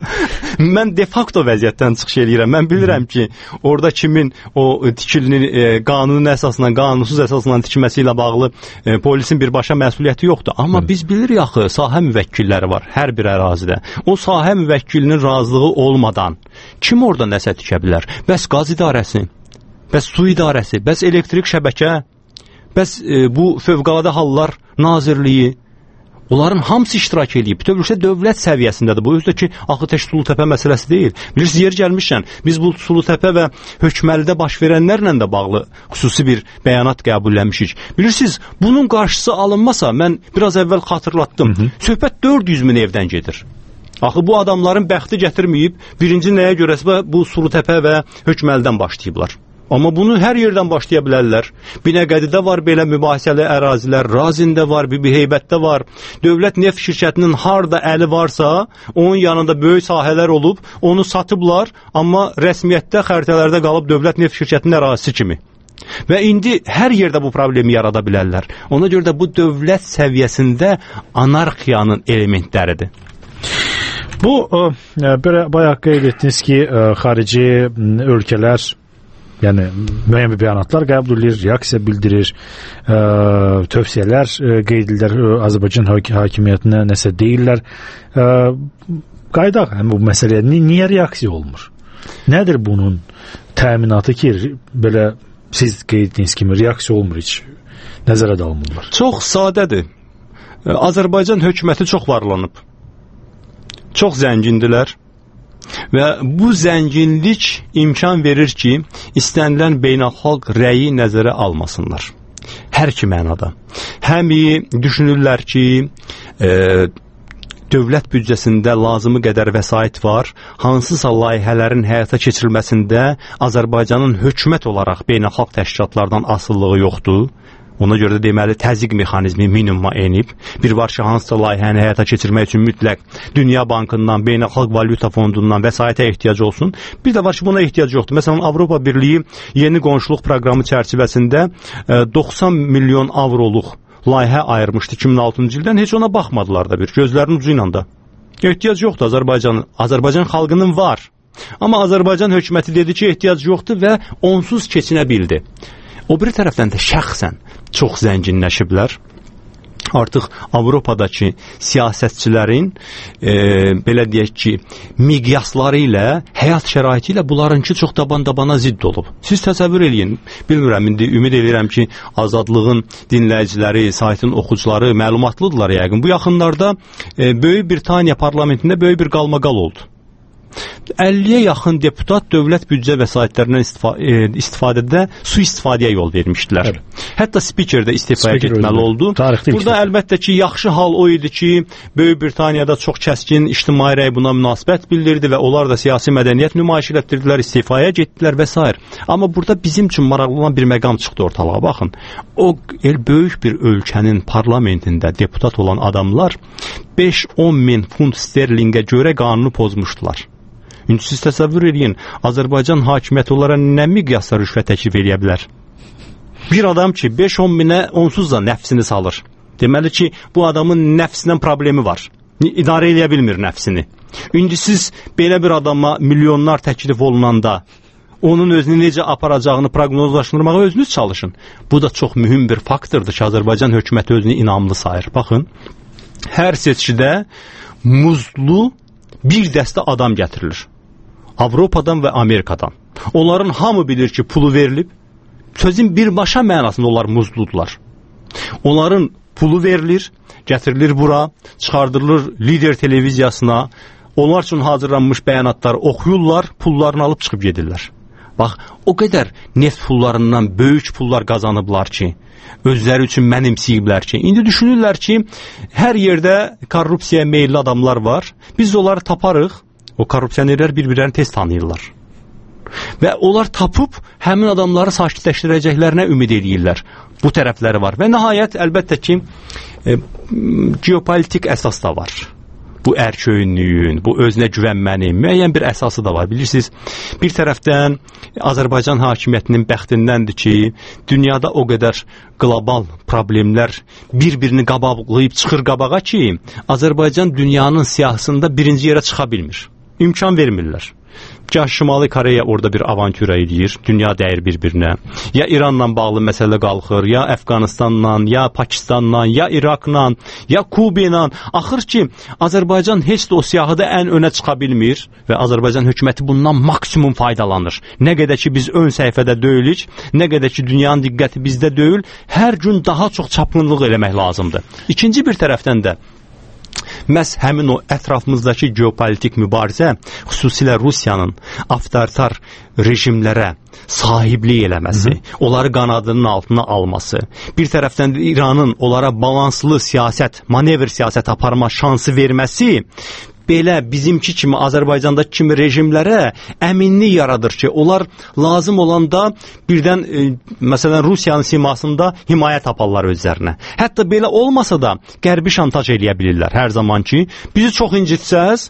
Mən de facto vəziyyətdən çıxış edirəm. Mən bilirəm ki, orada kimin o tikilinin e, qanunun əsasından, qanunsuz əsasından tikilməsi ilə bağlı e, polisin birbaşa məsuliyyəti yoxdur. Amma Hı. biz bilirik axı, sahə müvəkkilləri var hər bir ərazidə. O sahə müvəkkilinin razılığı olmadan kim orada nəsə tikə bilər? Bəs qaz idarəsi, bəs su idarəsi, bəs elektrik şəbəkə, bəs e, bu Fövqəladə Hallar Nazirliyi, onların hamısı iştirak edib. Bütövlükdə dövlət səviyyəsindədir. Bu özü ki, axı tək Sulutəpə məsələsi deyil. Bilirsiniz, yer gəlmişkən, biz bu Sulutəpə və Hökməlidə baş verənlərlə də bağlı xüsusi bir bəyanat qəbulləmişik. Bilirsiniz, bunun qarşısı alınmasa, mən biraz əvvəl xatırlatdım, Hı -hı. söhbət dörd yüz min evdən gedir. Axı bu adamların bəxti gətirməyib, birinci nəyə görəsə bu Sulutəpə və Hökməlidən başlayıblar. Amma bunu hər yerdən başlaya bilərlər. Binəqədidə var belə mübahisəli ərazilər, Razində var, Bibiheybətdə var. Dövlət neft şirkətinin harda əli varsa, onun yanında böyük sahələr olub, onu satıblar, amma rəsmiyyətdə, xəritələrdə qalıb dövlət neft şirkətinin ərazisi kimi. Və indi hər yerdə bu problemi yarada bilərlər. Ona görə də bu dövlət səviyyəsində anarxiyanın elementləridir. Bu, bayaq qeyd etdiniz ki, xarici ölkələr, yəni müəyyən bir bəyanatlar qəbul edir, reaksiya bildirir, ə, tövsiyələr ə, qeyd edirlər, Azərbaycan hakimiyyətinə nəsə deyirlər. Ə, qaydaq həm bu məsələyə niyə reaksiya olmur? Nədir bunun təminatı ki, belə siz qeyd etdiyiniz kimi reaksiya olmur heç, nəzərə də alınmırlar? Çox sadədir. Azərbaycan hökuməti çox varlanıb. Çox zəngindilər. Və bu zənginlik imkan verir ki, istənilən beynəlxalq rəyi nəzərə almasınlar. Hər iki mənada. Həmi düşünürlər ki, e, dövlət büdcəsində lazımı qədər vəsait var, hansısa layihələrin həyata keçirilməsində Azərbaycanın hökumət olaraq beynəlxalq təşkilatlardan asılılığı yoxdur. Ona görə də deməli təzyiq mexanizmi minimuma enib. Bir var ki, hansısa layihəni həyata keçirmək üçün mütləq Dünya Bankından, Beynəlxalq Valyuta Fondundan vəsaitə ehtiyac olsun. Bir də var ki, buna ehtiyac yoxdur. Məsələn, Avropa Birliyi yeni qonşuluq proqramı çərçivəsində doxsan milyon avroluq layihə ayırmışdı iki min altıncı ildən. Heç ona baxmadılar da bir. Gözlərinin ucu ilə də. Ehtiyac yoxdur Azərbaycanın. Azərbaycan xalqının var. Amma Azərbaycan hökuməti dedi ki, ehtiyac yoxdur və onsuz keçinə bildi. O bir tərəfdən də şəxsən çox zənginləşiblər. artıq Avropadakı siyasətçilərin e, belə deyək ki, miqyasları ilə, həyat şəraiti ilə bunlarınki çox taban-tabana zidd olub. Siz təsəvvür eləyin, bilmirəm, indi ümid edirəm ki, Azadlığın dinləyiciləri, saytın oxucuları məlumatlıdırlar yəqin. Bu yaxınlarda e, Böyük Britaniya parlamentində böyük bir qalmaqal oldu. əlliyə yaxın deputat dövlət büdcə vəsaitlərindən istifa e, istifadədə sui-istifadəyə yol vermişdilər. Evet. Hətta spiker də istifaya spiker getməli öldü. oldu. Tarixdə Burada ilk əlbəttə ki, yaxşı hal o idi ki, Böyük Britaniyada çox kəskin ictimai rəy buna münasibət bildirdi və onlar da siyasi mədəniyyət nümayiş etdirdilər, istifaya getdilər və s. Amma burada bizim üçün maraqlı olan bir məqam çıxdı ortalığa. Baxın, o el böyük bir ölkənin parlamentində deputat olan adamlar beş on min funt sterlingə görə qanunu pozmuşdular. Çünki siz təsəvvür edin, Azərbaycan hakimiyyəti onlara nə miqyasda rüşvət təklif edə bilər? Bir adam ki, beş on minə onsuz da nəfsini salır. Deməli ki, bu adamın nəfsindən problemi var. İdarə edə bilmir nəfsini. İndi siz belə bir adama milyonlar təklif olunanda onun özünü necə aparacağını proqnozlaşdırmağa özünüz çalışın. Bu da çox mühüm bir faktordur ki, Azərbaycan hökuməti özünü inamlı sayır. Baxın, hər seçkidə muzlu bir dəstə adam gətirilir. Avropadan və Amerikadan. Onların hamı bilir ki, pulu verilib. Sözün birbaşa mənasında onlar muzludular. Onların pulu verilir, gətirilir bura, çıxardırılır lider televiziyasına. Onlar üçün hazırlanmış bəyanatları oxuyurlar, pullarını alıb çıxıb gedirlər. Bax, o qədər neft pullarından böyük pullar qazanıblar ki, özləri üçün mənimsəyiblər ki, indi düşünürlər ki, hər yerdə korrupsiyaya meyilli adamlar var, biz onları taparıq, o korrupsionerlər bir-birlərini tez tanıyırlar. Və onlar tapıb, həmin adamları sakitləşdirəcəklərinə ümid edirlər. Bu tərəfləri var və nəhayət, əlbəttə ki, e, geopolitik əsas da var. Bu ərköyünlüyün, bu özünə güvənmənin müəyyən bir əsası da var. Bilirsiniz, bir tərəfdən Azərbaycan hakimiyyətinin bəxtindəndir ki, dünyada o qədər qlobal problemlər bir-birini qabaqlayıb çıxır qabağa ki, Azərbaycan dünyanın siyasətində birinci yerə çıxa bilmir. İmkan vermirlər. Gah Şimali Koreya orada bir avantüra edir, dünya dəyir bir-birinə. Ya İranla bağlı məsələ qalxır, ya Əfqanistanla, ya Pakistanla, ya İraqla, ya Kuba'yla. Axır ki, Azərbaycan heç də o siyahıda ən önə çıxa bilmir və Azərbaycan hökuməti bundan maksimum faydalanır. Nə qədər ki, biz ön səhifədə deyilik, nə qədər ki, dünyanın diqqəti bizdə deyil, hər gün daha çox çapqınlıq eləmək lazımdır. İkinci bir tərəfdən də məhz həmin o ətrafımızdakı geopolitik mübarizə, xüsusilə Rusiyanın avtoritar rejimlərə sahiblik eləməsi, onları qanadının altına alması, bir tərəfdən də İranın onlara balanslı siyasət, manevr siyasət aparma şansı verməsi, belə bizimki kimi, Azərbaycandakı kimi rejimlərə əminlik yaradır ki, onlar lazım olanda birdən, e, məsələn, Rusiyanın simasında himayət taparlar özlərinə. Hətta belə olmasa da qərbi şantaj eləyə bilirlər hər zaman ki, bizi çox incitsəz,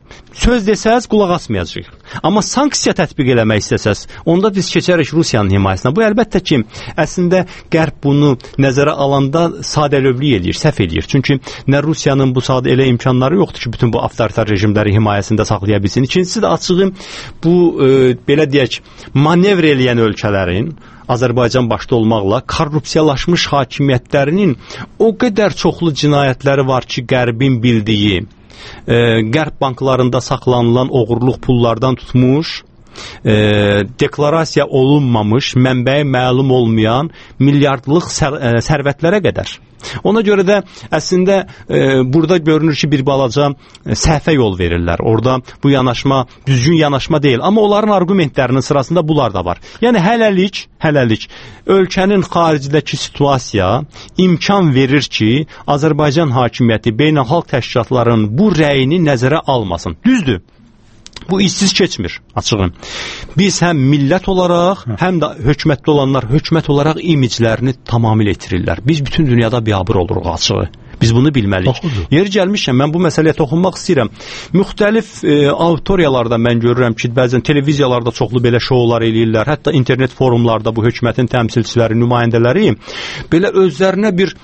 söz desəz, qulaq asmayacaq. Amma sanksiya tətbiq eləmək istəsəz, onda biz keçərik Rusiyanın himayəsinə. Bu, əlbəttə ki, əslində Qərb bunu nəzərə alanda sadəlövlük edir, səhv edir. Çünki nə Rusiyanın bu sadə elə imkanları yoxdur ki, bütün bu avtoritar rejimləri himayəsində saxlaya bilsin. İkincisi də açığı, bu, e, belə deyək, manevr eləyən ölkələrin, Azərbaycan başda olmaqla, korrupsiyalaşmış hakimiyyətlərinin o qədər çoxlu cinayətləri var ki, Qərbin bildiyi, E, Qərb banklarında saxlanılan oğurluq pullardan tutmuş, e, deklarasiya olunmamış, mənbəyi məlum olmayan milyardlıq sər, e, sərvətlərə qədər. Ona görə də əslində e, burada görünür ki, bir balaca e, səhvə yol verirlər. Orada bu yanaşma düzgün yanaşma deyil. Amma onların argumentlərinin sırasında bunlar da var. Yəni hələlik, hələlik ölkənin xaricdəki situasiya imkan verir ki, Azərbaycan hakimiyyəti beynəlxalq təşkilatların bu rəyini nəzərə almasın. Düzdür. Bu işsiz keçmir, açığın. Biz həm millət olaraq, həm də hökumətdə olanlar hökumət olaraq imiclərini tamamilə itirirlər. Biz bütün dünyada biabır oluruq, açığı. Biz bunu bilməliyik. Yeri gəlmişəm, mən bu məsələyə toxunmaq istəyirəm. Müxtəlif e, auditoriyalarda mən görürəm ki, bəzən televiziyalarda çoxlu belə şoular eləyirlər. Hətta internet forumlarda bu hökumətin təmsilçiləri, nümayəndələri belə özlərinə bir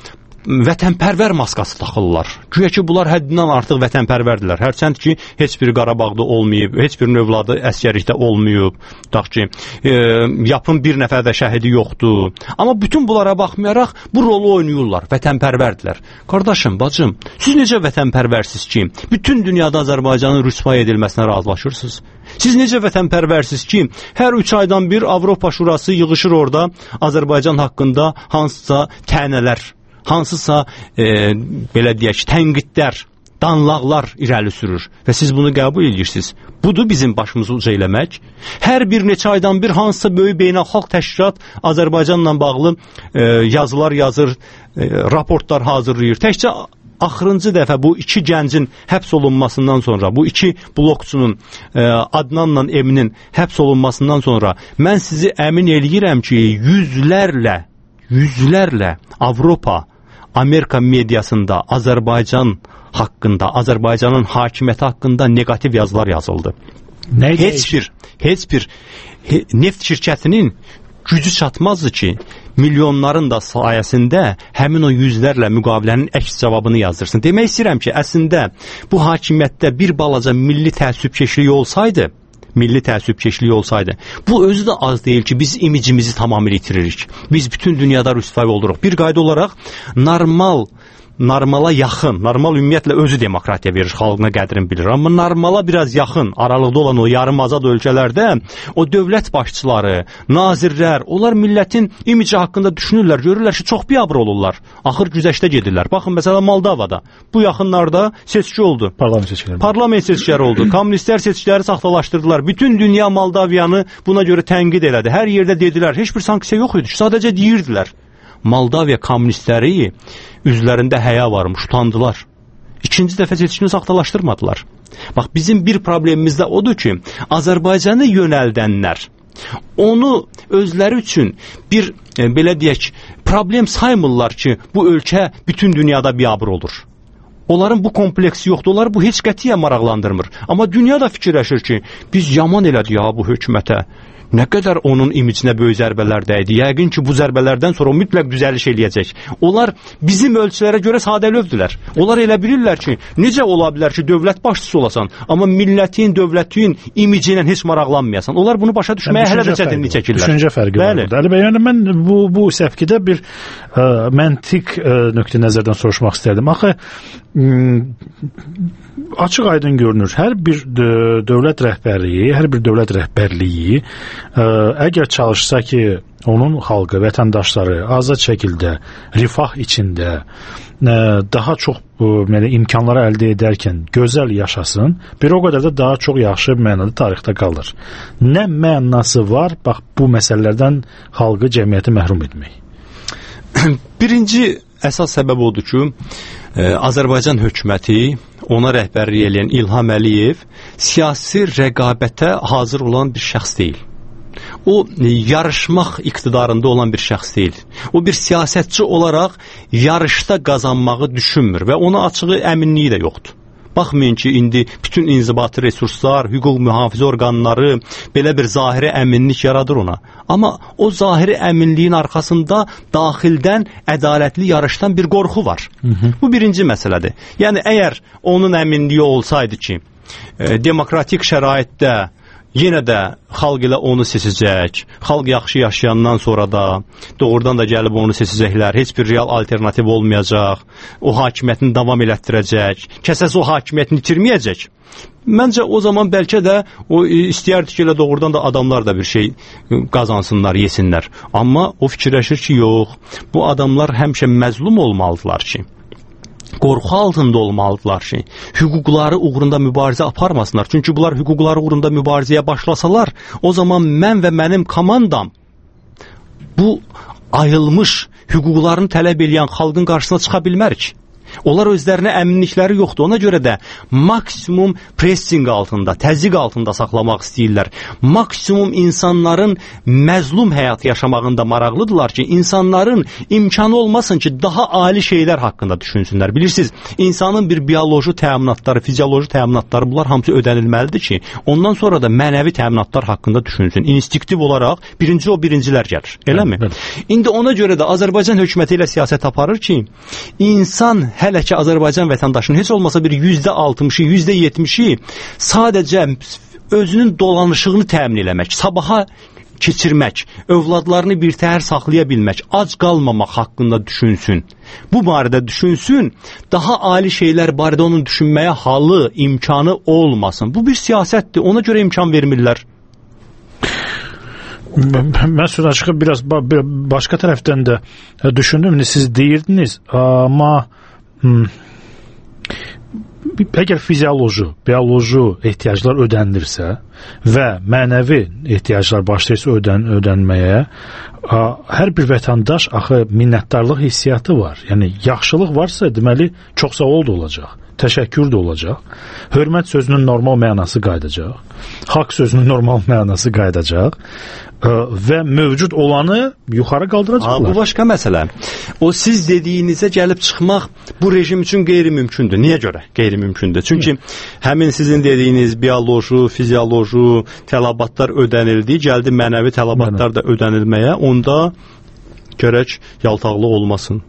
vətənpərvər maskası taxırlar. Güya ki, bunlar həddindən artıq vətənpərvərdirlər. Hərçənd ki, heç biri Qarabağda olmayıb, heç birinin övladı əsgərlikdə olmayıb. Tutaq ki, e, yapın bir nəfər də şəhidi yoxdur. Amma bütün bunlara baxmayaraq bu rolu oynayırlar, vətənpərvərdirlər. Qardaşım, bacım, siz necə vətənpərvərsiz ki, bütün dünyada Azərbaycanın rüsvay edilməsinə razılaşırsınız? Siz necə vətənpərvərsiz ki, hər üç aydan bir Avropa Şurası yığışır orada Azərbaycan haqqında hansısa tənələr, hansısa e, belə deyək, tənqidlər, danlaqlar irəli sürür və siz bunu qəbul edirsiniz. Budur bizim başımızı uca eləmək. Hər bir neçə aydan bir hansısa böyük beynəlxalq təşkilat Azərbaycanla bağlı e, yazılar yazır, e, raportlar hazırlayır. Təkcə axırıncı dəfə bu iki gəncin həbs olunmasından sonra, bu iki blokçunun e, Adnanla Eminin həbs olunmasından sonra mən sizi əmin eləyirəm ki, yüzlərlə, yüzlərlə Avropa, Amerika mediasında Azərbaycan haqqında, Azərbaycanın hakimiyyəti haqqında negativ yazılar yazıldı. Nə heç bir, heç bir he, neft şirkətinin gücü çatmazdı ki, milyonların da sayəsində həmin o yüzlərlə müqavilənin əks cavabını yazdırsın. Demək istəyirəm ki, əslində bu hakimiyyətdə bir balaca milli təəssübkeşlik olsaydı, milli təəssübkeşlik olsaydı, bu özü də az deyil ki, biz imicimizi tamamilə itiririk. Biz bütün dünyada rüsvay oluruq. Bir qayda olaraq normal normala yaxın, normal ümumiyyətlə özü demokratiya verir, xalqına qədrini bilir. Amma normala biraz yaxın, aralıqda olan o yarım azad ölkələrdə o dövlət başçıları, nazirlər, onlar millətin imici haqqında düşünürlər, görürlər ki, çox biabır olurlar. Axır güzəştə gedirlər. Baxın, məsələn, Moldovada bu yaxınlarda seçki oldu. Parlament seçkiləri. Parlament seçkiləri oldu. Kommunistlər seçkiləri saxtalaşdırdılar. Bütün dünya Moldaviyanı buna görə tənqid elədi. Hər yerdə dedilər, heç bir sanksiya yox idi. Sadəcə deyirdilər. Moldaviya kommunistləri üzlərində həya varmış, utandılar. İkinci dəfə seçkini saxtalaşdırmadılar. Bax, bizim bir problemimiz də odur ki, Azərbaycanı yönəldənlər onu özləri üçün bir, e, belə deyək, problem saymırlar ki, bu ölkə bütün dünyada biabır olur. Onların bu kompleksi yoxdur, onlar bu heç qətiyyən maraqlandırmır. Amma dünya da fikirləşir ki, biz yaman elədik ya bu hökumətə. Nə qədər onun imicinə böyük zərbələr dəydi. Yəqin ki, bu zərbələrdən sonra o mütləq düzəliş eləyəcək. Onlar bizim ölçülərə görə sadəlövdülər. Onlar elə bilirlər ki, necə ola bilər ki, dövlət başçısı olasan, amma millətin, dövlətin imici ilə heç maraqlanmayasan. Onlar bunu başa düşməyə hələ də çətinlik çəkirlər. Düşüncə fərqi var burada. Əli bəy, yəni mən bu, bu səfkidə bir ə, məntiq ə, nöqtə nəzərdən soruşmaq istərdim. Axı, açıq aydın görünür, hər bir dövlət rəhbərliyi, hər bir dövlət rəhbərliyi ə, əgər çalışsa ki, onun xalqı, vətəndaşları azad şəkildə, rifah içində ə, daha çox ə, imkanları əldə edərkən gözəl yaşasın, bir o qədər də daha çox yaxşı mənada tarixdə qalır. Nə mənası var, bax, bu məsələlərdən xalqı, cəmiyyəti məhrum etmək? Birinci əsas səbəb odur ki, ə, Azərbaycan hökuməti, ona rəhbərlik edən İlham Əliyev siyasi rəqabətə hazır olan bir şəxs deyil. O, yarışmaq iqtidarında olan bir şəxs deyil. O, bir siyasətçi olaraq yarışda qazanmağı düşünmür və ona açığı əminliyi də yoxdur. Baxmayın ki, indi bütün inzibati resurslar, hüquq mühafizə orqanları belə bir zahiri əminlik yaradır ona. Amma o zahiri əminliyin arxasında daxildən ədalətli yarışdan bir qorxu var. Hı -hı. Bu birinci məsələdir. Yəni, əgər onun əminliyi olsaydı ki, e, demokratik şəraitdə yenə də xalq ilə onu seçəcək, xalq yaxşı yaşayandan sonra da doğrudan da gəlib onu seçəcəklər, heç bir real alternativ olmayacaq, o hakimiyyətini davam elətdirəcək, kəsəsi o hakimiyyətini itirməyəcək. Məncə o zaman bəlkə də o istəyərdi ki, elə doğrudan da adamlar da bir şey qazansınlar, yesinlər. Amma o fikirləşir ki, yox, bu adamlar həmişə məzlum olmalıdırlar ki, qorxu altında olmalıdırlar ki, hüquqları uğrunda mübarizə aparmasınlar. Çünki bunlar hüquqları uğrunda mübarizəyə başlasalar, o zaman mən və mənim komandam bu ayılmış hüquqlarını tələb edən xalqın qarşısına çıxa bilmərik. Onlar özlərinə əminlikləri yoxdur. Ona görə də maksimum pressing altında, təzyiq altında saxlamaq istəyirlər. Maksimum insanların məzlum həyat yaşamağında maraqlıdırlar ki, insanların imkanı olmasın ki, daha ali şeylər haqqında düşünsünlər. Bilirsiniz, insanın bir bioloji təminatları, fizioloji təminatları, bunlar hamısı ödənilməlidir ki, ondan sonra da mənəvi təminatlar haqqında düşünsün. İnstiktiv olaraq birinci o birincilər gəlir. Eləmi? İndi ona görə də Azərbaycan hökuməti ilə siyasət aparır ki, insan hələ ki Azərbaycan vətəndaşının heç olmasa bir yüzdə altmışı, yüzdə yetmişi sadəcə özünün dolanışığını təmin eləmək, sabaha keçirmək, övladlarını birtəhər saxlaya bilmək, ac qalmamaq haqqında düşünsün. Bu barədə düşünsün, daha ali şeylər barədə onun düşünməyə halı, imkanı olmasın. Bu bir siyasətdir, ona görə imkan vermirlər. Mən sözə çıxıb biraz başqa tərəfdən də düşündüm, siz deyirdiniz, amma hmm, əgər fizioloji, bioloji ehtiyaclar ödənilirsə və mənəvi ehtiyaclar başlayırsa ödən, ödənməyə, hər bir vətəndaş axı minnətdarlıq hissiyatı var. Yəni, yaxşılıq varsa, deməli, çox sağ ol da olacaq, təşəkkür də olacaq, hörmət sözünün normal mənası qaydacaq, haqq sözünün normal mənası qaydacaq və mövcud olanı yuxarı qaldıracaqlar. Ha, bu başqa məsələ. O siz dediyinizə gəlib çıxmaq bu rejim üçün qeyri-mümkündür. Niyə görə qeyri-mümkündür? Çünki həmin sizin dediyiniz bioloji, fizioloji tələbatlar ödənildi, gəldi mənəvi tələbatlar da ödənilməyə, onda gərək yaltaqlıq olmasın.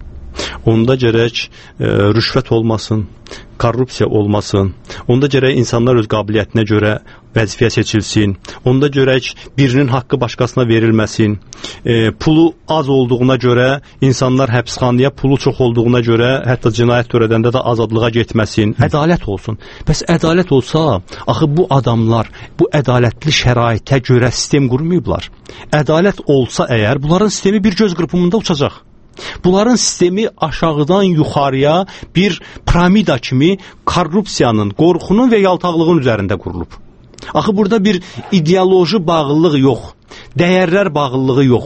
Onda gərək e, rüşvət olmasın, korrupsiya olmasın. Onda gərək insanlar öz qabiliyyətinə görə vəzifəyə seçilsin. Onda gərək birinin haqqı başqasına verilməsin. E, pulu az olduğuna görə insanlar həbsxanaya, pulu çox olduğuna görə hətta cinayət törədəndə də azadlığa getməsin. Ədalət olsun. Bəs ədalət olsa, axı bu adamlar bu ədalətli şəraitə görə sistem qurmayıblar. Ədalət olsa əgər, bunların sistemi bir göz qırpımında uçacaq. Bunların sistemi aşağıdan yuxarıya bir piramida kimi korrupsiyanın, qorxunun və yaltaqlığın üzərində qurulub. Axı burada bir ideoloji bağlılıq yox, dəyərlər bağlılığı yox.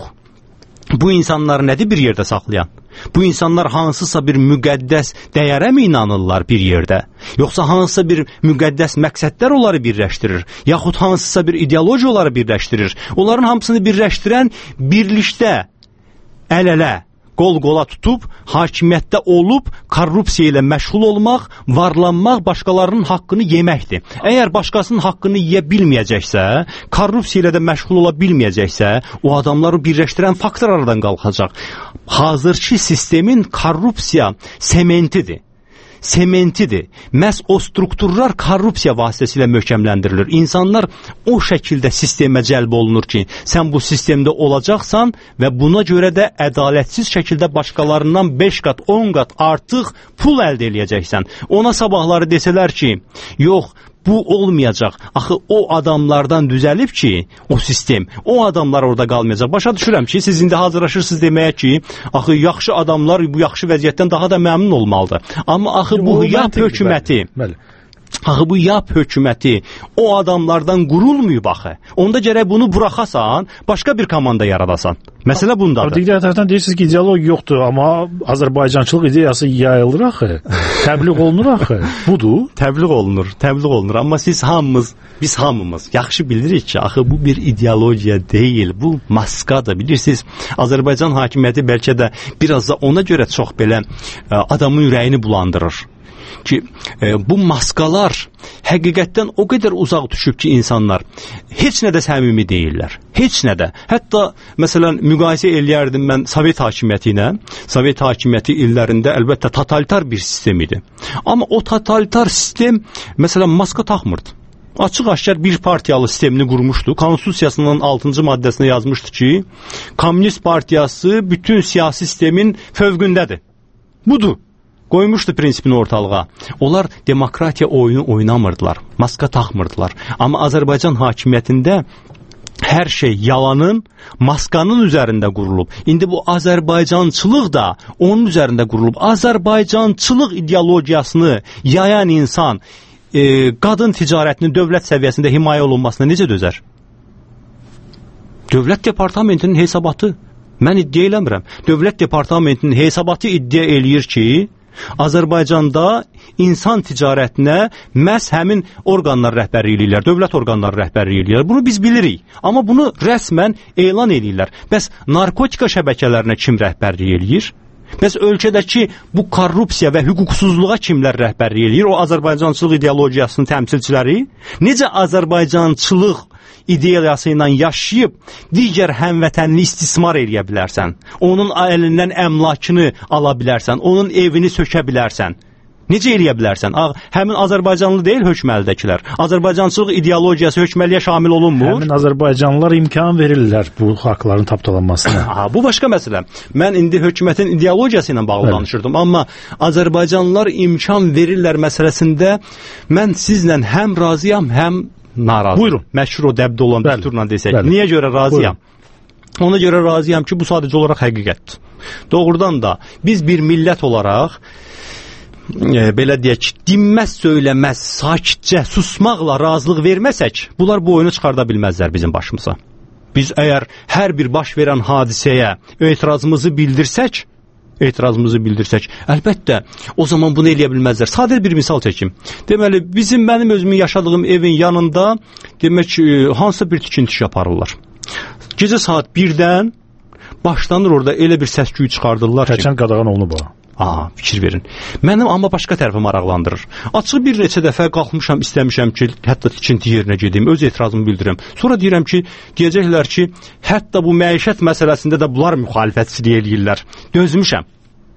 Bu insanları nədir bir yerdə saxlayan? Bu insanlar hansısa bir müqəddəs dəyərə mi inanırlar bir yerdə? Yoxsa hansısa bir müqəddəs məqsədlər onları birləşdirir? Yaxud hansısa bir ideoloji onları birləşdirir? Onların hamısını birləşdirən birlikdə, əl-ələ, qol-qola tutub, hakimiyyətdə olub, korrupsiya ilə məşğul olmaq, varlanmaq, başqalarının haqqını yeməkdir. Əgər başqasının haqqını yeyə bilməyəcəksə, korrupsiya ilə də məşğul ola bilməyəcəksə, o adamları birləşdirən faktor aradan qalxacaq. Hazırki sistemin korrupsiya sementidir. Sementidir. Məhz o strukturlar korrupsiya vasitəsilə möhkəmləndirilir. İnsanlar o şəkildə sistemə cəlb olunur ki, sən bu sistemdə olacaqsan və buna görə də ədalətsiz şəkildə başqalarından beş qat, on qat artıq pul əldə eləyəcəksən. Ona sabahları desələr ki, yox, bu olmayacaq. Axı o adamlardan düzəlib ki, o sistem, o adamlar orada qalmayacaq. Başa düşürəm ki, siz indi hazırlaşırsınız deməyə ki, axı yaxşı adamlar bu yaxşı vəziyyətdən daha da məmnun olmalıdır. Amma axı bu yap hökuməti, axı bu yap hökuməti o adamlardan qurulmuyub axı. Onda gərək bunu buraxasan, başqa bir komanda yaradasan. Məsələ bundadır. Digər tərəfdən deyirsiniz ki, ideoloq yoxdur, amma Azərbaycançılıq ideyası yayılır axı, təbliğ olunur axı. Budur. Təbliğ olunur, təbliğ olunur. Amma siz hamımız, biz hamımız yaxşı bilirik ki, axı bu bir ideologiya deyil, bu maskadır. Bilirsiniz, Azərbaycan hakimiyyəti bəlkə də biraz da ona görə çox belə adamın ürəyini bulandırır. Ki e, bu maskalar həqiqətdən o qədər uzaq düşüb ki, insanlar heç nə də səmimi deyirlər. Heç nə də. Hətta məsələn müqayisə eləyərdim mən Sovet hakimiyyəti ilə. Sovet hakimiyyəti illərində əlbəttə totalitar bir sistem idi. Amma o totalitar sistem məsələn maska taxmırdı. Açıq-aşkar bir partiyalı sistemini qurmuşdu. Konstitusiyasının altıncı maddəsində yazmışdı ki, Komünist partiyası bütün siyasi sistemin fövqündədir. Budur. Qoymuşdu prinsipini ortalığa. Onlar demokratiya oyunu oynamırdılar, maska taxmırdılar. Amma Azərbaycan hakimiyyətində hər şey yalanın, maskanın üzərində qurulub. İndi bu Azərbaycançılıq da onun üzərində qurulub. Azərbaycançılıq ideologiyasını yayan insan e, qadın ticarətinin dövlət səviyyəsində himayə olunmasına necə dözər? Dövlət departamentinin hesabatı, mən iddia eləmirəm. Dövlət departamentinin hesabatı iddia eləyir ki, Azərbaycanda insan ticarətinə məhz həmin orqanlar rəhbərlik edirlər, dövlət orqanları rəhbərlik edirlər. Bunu biz bilirik. Amma bunu rəsmən elan edirlər. Bəs narkotika şəbəkələrinə kim rəhbərlik edir? Bəs ölkədəki bu korrupsiya və hüquqsuzluğa kimlər rəhbərlik edir? O Azərbaycançılıq ideologiyasının təmsilçiləri? Necə Azərbaycançılıq ideyası ilə yaşayıb digər həmvətənini istismar edə bilərsən? Onun əlindən əmlakını ala bilərsən, onun evini sökə bilərsən. Necə eləyə bilərsən? Həmin Azərbaycanlı deyil hökməlidəkilər. Azərbaycançılıq ideologiyası hökməliyə şamil olunmur. Həmin Azərbaycanlılar imkan verirlər bu haqların tapdalanmasına. Ha, bu başqa məsələ. Mən indi hökumətin ideologiyası ilə bağlı evet. danışırdım, amma Azərbaycanlılar imkan verirlər məsələsində mən sizlə həm razıyam, həm narazıyam. Buyurun. Məşhur o dəbdə olan düsturla desək. Bəli. Niyə görə razıyam? Buyurun. Ona görə razıyam ki, bu sadəcə olaraq həqiqətdir. Doğrudan da biz bir millət olaraq E, belə deyək, dinməz, söyləməz, sakitcə, susmaqla razılıq verməsək, bunlar bu oyunu çıxarda bilməzlər bizim başımıza. Biz əgər hər bir baş verən hadisəyə etirazımızı bildirsək, etirazımızı bildirsək, əlbəttə, o zaman bunu eləyə bilməzlər. Sadə bir misal çəkim. Deməli, bizim, mənim özümün yaşadığım evin yanında, demək ki, hansısa bir tikinti iş yaparırlar. Gecə saat birdən başlanır orada elə bir səs-küy çıxardırlar ki... Keçən qadağan olunub o. Aa, fikir verin. Mənim amma başqa tərəfi maraqlandırır. Açıq bir neçə dəfə qalxmışam, istəmişəm ki, hətta tikinti yerinə gedim, öz etirazımı bildirirəm. Sonra deyirəm ki, deyəcəklər ki, hətta bu məişət məsələsində də bunlar müxalifətçilik eləyirlər. Dözmüşəm.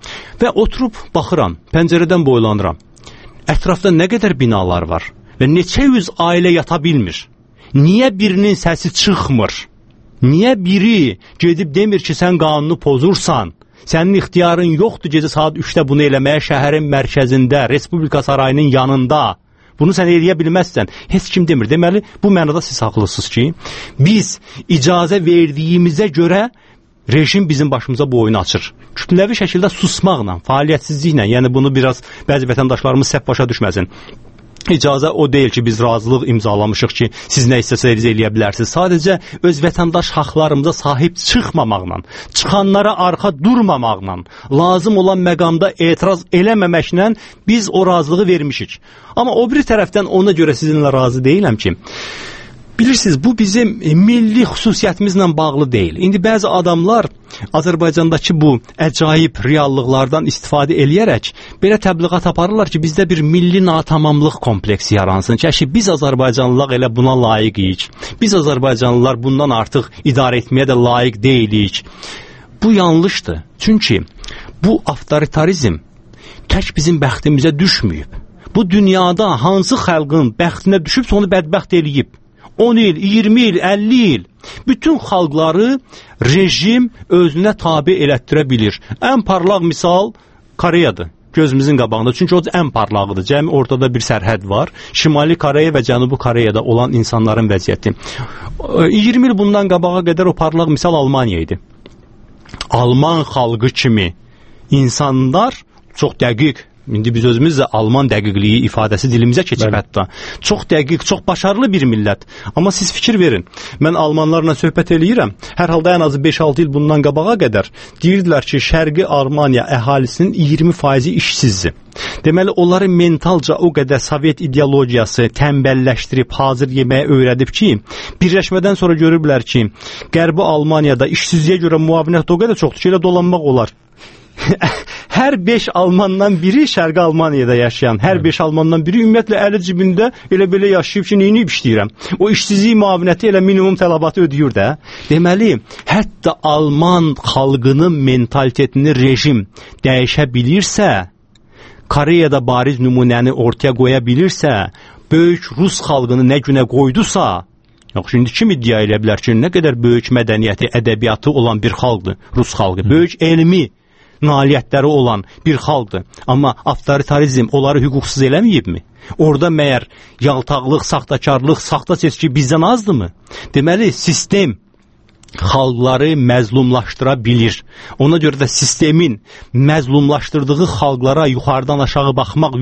Və oturub baxıram, pəncərədən boylanıram. Ətrafda nə qədər binalar var və neçə yüz ailə yata bilmir. Niyə birinin səsi çıxmır? Niyə biri gedib demir ki, sən qanunu pozursan? Sənin ixtiyarın yoxdur gecə saat üçdə bunu eləməyə şəhərin mərkəzində, Respublika sarayının yanında. Bunu sən eləyə bilməzsən. Heç kim demir. Deməli, bu mənada siz haqlısınız ki, biz icazə verdiyimizə görə rejim bizim başımıza bu oyunu açır. Kütləvi şəkildə susmaqla, fəaliyyətsizliklə, yəni bunu biraz bəzi vətəndaşlarımız səhv başa düşməsin. İcazə o deyil ki, biz razılıq imzalamışıq ki, siz nə istəsəniz eləyə bilərsiniz. Sadəcə öz vətəndaş haqlarımıza sahib çıxmamaqla, çıxanlara arxa durmamaqla, lazım olan məqamda etiraz eləməməklə biz o razılığı vermişik. Amma o bir tərəfdən ona görə sizinlə razı deyiləm ki, bilirsiniz, bu bizim milli xüsusiyyətimizlə bağlı deyil. İndi bəzi adamlar Azərbaycandakı bu əcaib reallıqlardan istifadə eləyərək belə təbliğat aparırlar ki, bizdə bir milli natamamlıq kompleksi yaransın ki, biz Azərbaycanlılar elə buna layiqik. Biz Azərbaycanlılar bundan artıq idarə etməyə də layiq deyilik. Bu yanlışdır. Çünki bu avtoritarizm tək bizim bəxtimizə düşməyib. Bu dünyada hansı xalqın bəxtinə düşübsə onu bədbəxt eləyib. on il, iyirmi il, əlli il bütün xalqları rejim özünə tabe elətdirə bilir. Ən parlaq misal Koreyadır. Gözümüzün qabağında. Çünki o ən parlaqıdır. Cəmi ortada bir sərhəd var. Şimali Koreya və Cənubi Koreyada olan insanların vəziyyəti. iyirmi il bundan qabağa qədər o parlaq misal Almaniya idi. Alman xalqı kimi insanlar çox dəqiq, İndi biz özümüz də Alman dəqiqliyi ifadəsi dilimizə keçib hətta. Çox dəqiq, çox başarılı bir millət. Amma siz fikir verin. Mən Almanlarla söhbət eləyirəm. Hər halda ən azı beş altı il bundan qabağa qədər deyirdilər ki, Şərqi Almaniya əhalisinin iyirmi faizi işsizdir. Deməli, onları mentalca o qədər Sovet ideologiyası tənbəlləşdirib, hazır yeməyə öyrədib ki, birləşmədən sonra görüblər ki, Qərbi Almaniyada işsizliyə görə müavinət o qədər çoxdur ki, elə dolanmaq olar. Hər beş Almandan biri Şərqi Almaniyada yaşayan, hər beş Almandan biri ümumiyyətlə əli cibində elə belə yaşayıb ki, neyini işləyirəm. O işsizlik müavinəti elə minimum tələbatı ödəyir də. Deməli, hətta Alman xalqının mentalitetini rejim dəyişə bilirsə, Koreyada bariz nümunəni ortaya qoya bilirsə, böyük Rus xalqını nə günə qoydusa, yox, şimdi kim iddia edə bilər ki, nə qədər böyük mədəniyyəti, ədəbiyyatı olan bir xalqdır Rus xalqı, böyük elmi nailiyyətləri olan bir xalqdır. Amma avtoritarizm onları hüquqsuz eləməyibmi? Orada məyər yaltaqlıq, saxtakarlıq, saxta seçki bizdən azdırmı? Deməli, sistem xalqları məzlumlaşdıra bilir. Ona görə də sistemin məzlumlaşdırdığı xalqlara yuxarıdan aşağı baxmaq yox.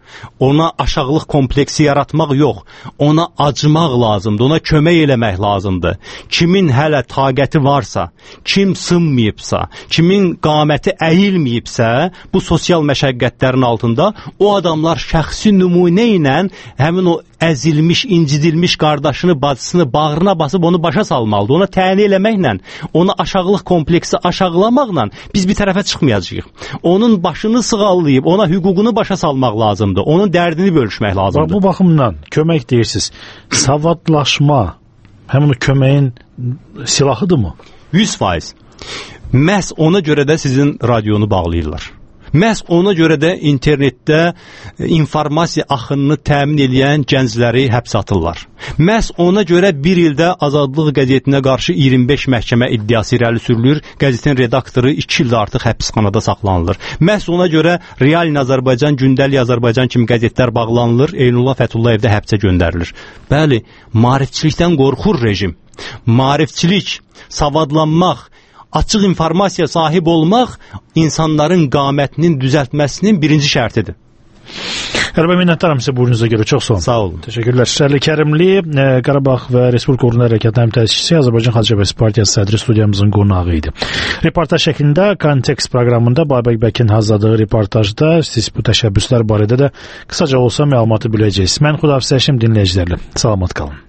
ona aşağılıq kompleksi yaratmaq yox, ona acımaq lazımdır, ona kömək eləmək lazımdır. Kimin hələ taqəti varsa, kim sınmayıbsa, kimin qaməti əyilməyibsə, bu sosial məşəqqətlərin altında o adamlar şəxsi nümunə ilə həmin o əzilmiş, incidilmiş qardaşını, bacısını bağrına basıb onu başa salmalıdır. Ona təyin eləməklə, ona aşağılıq kompleksi aşağılamaqla biz bir tərəfə çıxmayacağıq. Onun başını sığallayıb, ona hüququnu başa salmaq lazımdır. Onun dərdini bölüşmək lazımdır. Bu baxımdan kömək deyirsiniz. Savadlaşma həmin o köməyin silahıdırmı? yüz faiz. Məhz ona görə də sizin radionu bağlayırlar. Məhz ona görə də internetdə informasiya axınını təmin edən gəncləri həbsə atırlar. Məhz ona görə bir ildə Azadlıq qəzetinə qarşı iyirmi beş məhkəmə iddiası irəli sürülür. Qəzetin redaktoru iki ildə artıq həbsxanada saxlanılır. Məhz ona görə Real Azərbaycan, Gündəlik Azərbaycan kimi qəzetlər bağlanılır. Eynullah Fəthullayev də həbsə göndərilir. Bəli, maarifçilikdən qorxur rejim. Maarifçilik, savadlanmaq, açıq informasiya sahib olmaq insanların qamətinin düzəltməsinin birinci şərtidir. Əlbəttə minnətdaram sizə buyrunuza görə. Çox sağ olun. Sağ olun. Təşəkkürlər. Şərli Kərimli, Qarabağ və Respublika Uğrunda Hərəkatının təşkiçisi, Azərbaycan Xalq Cəbhəsi Partiyası sədri studiyamızın qonağı idi. Reportaj şəklində Kontekst proqramında Babək Bəkin hazırladığı reportajda siz bu təşəbbüslər barədə də qısaca olsa məlumatı biləcəksiniz. Mən xudahafizləşim dinləyicilərlə. Salamat qalın.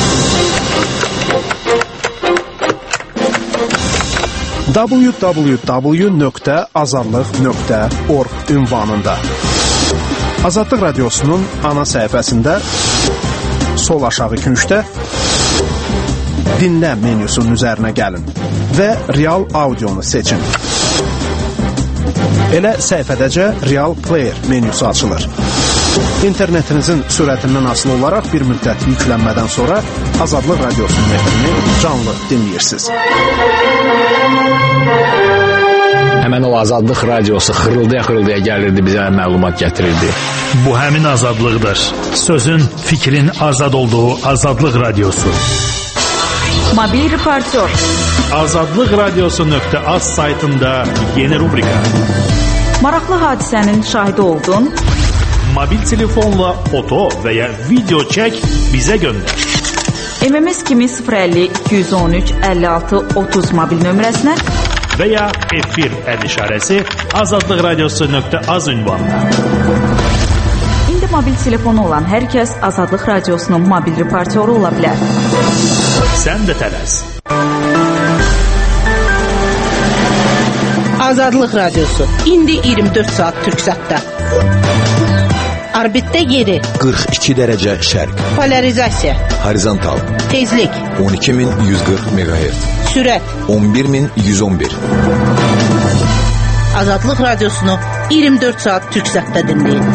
w w w nöqtə azadlıq nöqtə org ünvanında Azadlıq Radiosunun ana səhifəsində sol aşağı küncdə dinlə menyusunun üzərinə gəlin və real audionu seçin. Elə səhifədəcə Real Player menyusu açılır. İnternetinizin sürətindən asılı olaraq bir müddət yüklənmədən sonra Azadlıq Radiosunun mətnini canlı dinləyirsiniz. Həmən o Azadlıq Radiosu xırıldaya-xırıldaya gəlirdi, bizə məlumat gətirirdi. Bu həmin azadlıqdır. Sözün, fikrin azad olduğu Azadlıq Radiosu. Mobil reportör. azadlıq radiosu nöqtə az saytında yeni rubrika. Maraqlı hadisənin şahidi oldun. Mobil telefonla foto və ya video çək, bizə göndər. M M S kimi sıfır əlli iki yüz on üç əlli altı otuz mobil nömrəsinə və ya efir əl işarəsi azadlıq radiosu nöqtə az ünvanına. İndi mobil telefonu olan hər kəs Azadlıq Radiosunun mobil reportyoru ola bilər. Sən də tələs. Azadlıq Radiosu indi iyirmi dörd saat Türksatda. Orbitdə yeri qırx iki dərəcə şərq. Polarizasiya. Horizontal. Tezlik on iki min yüz qırx meqahertz. Sürət on bir min yüz on bir. Azadlıq Radiosunu iyirmi dörd saat Türksatda dinləyin.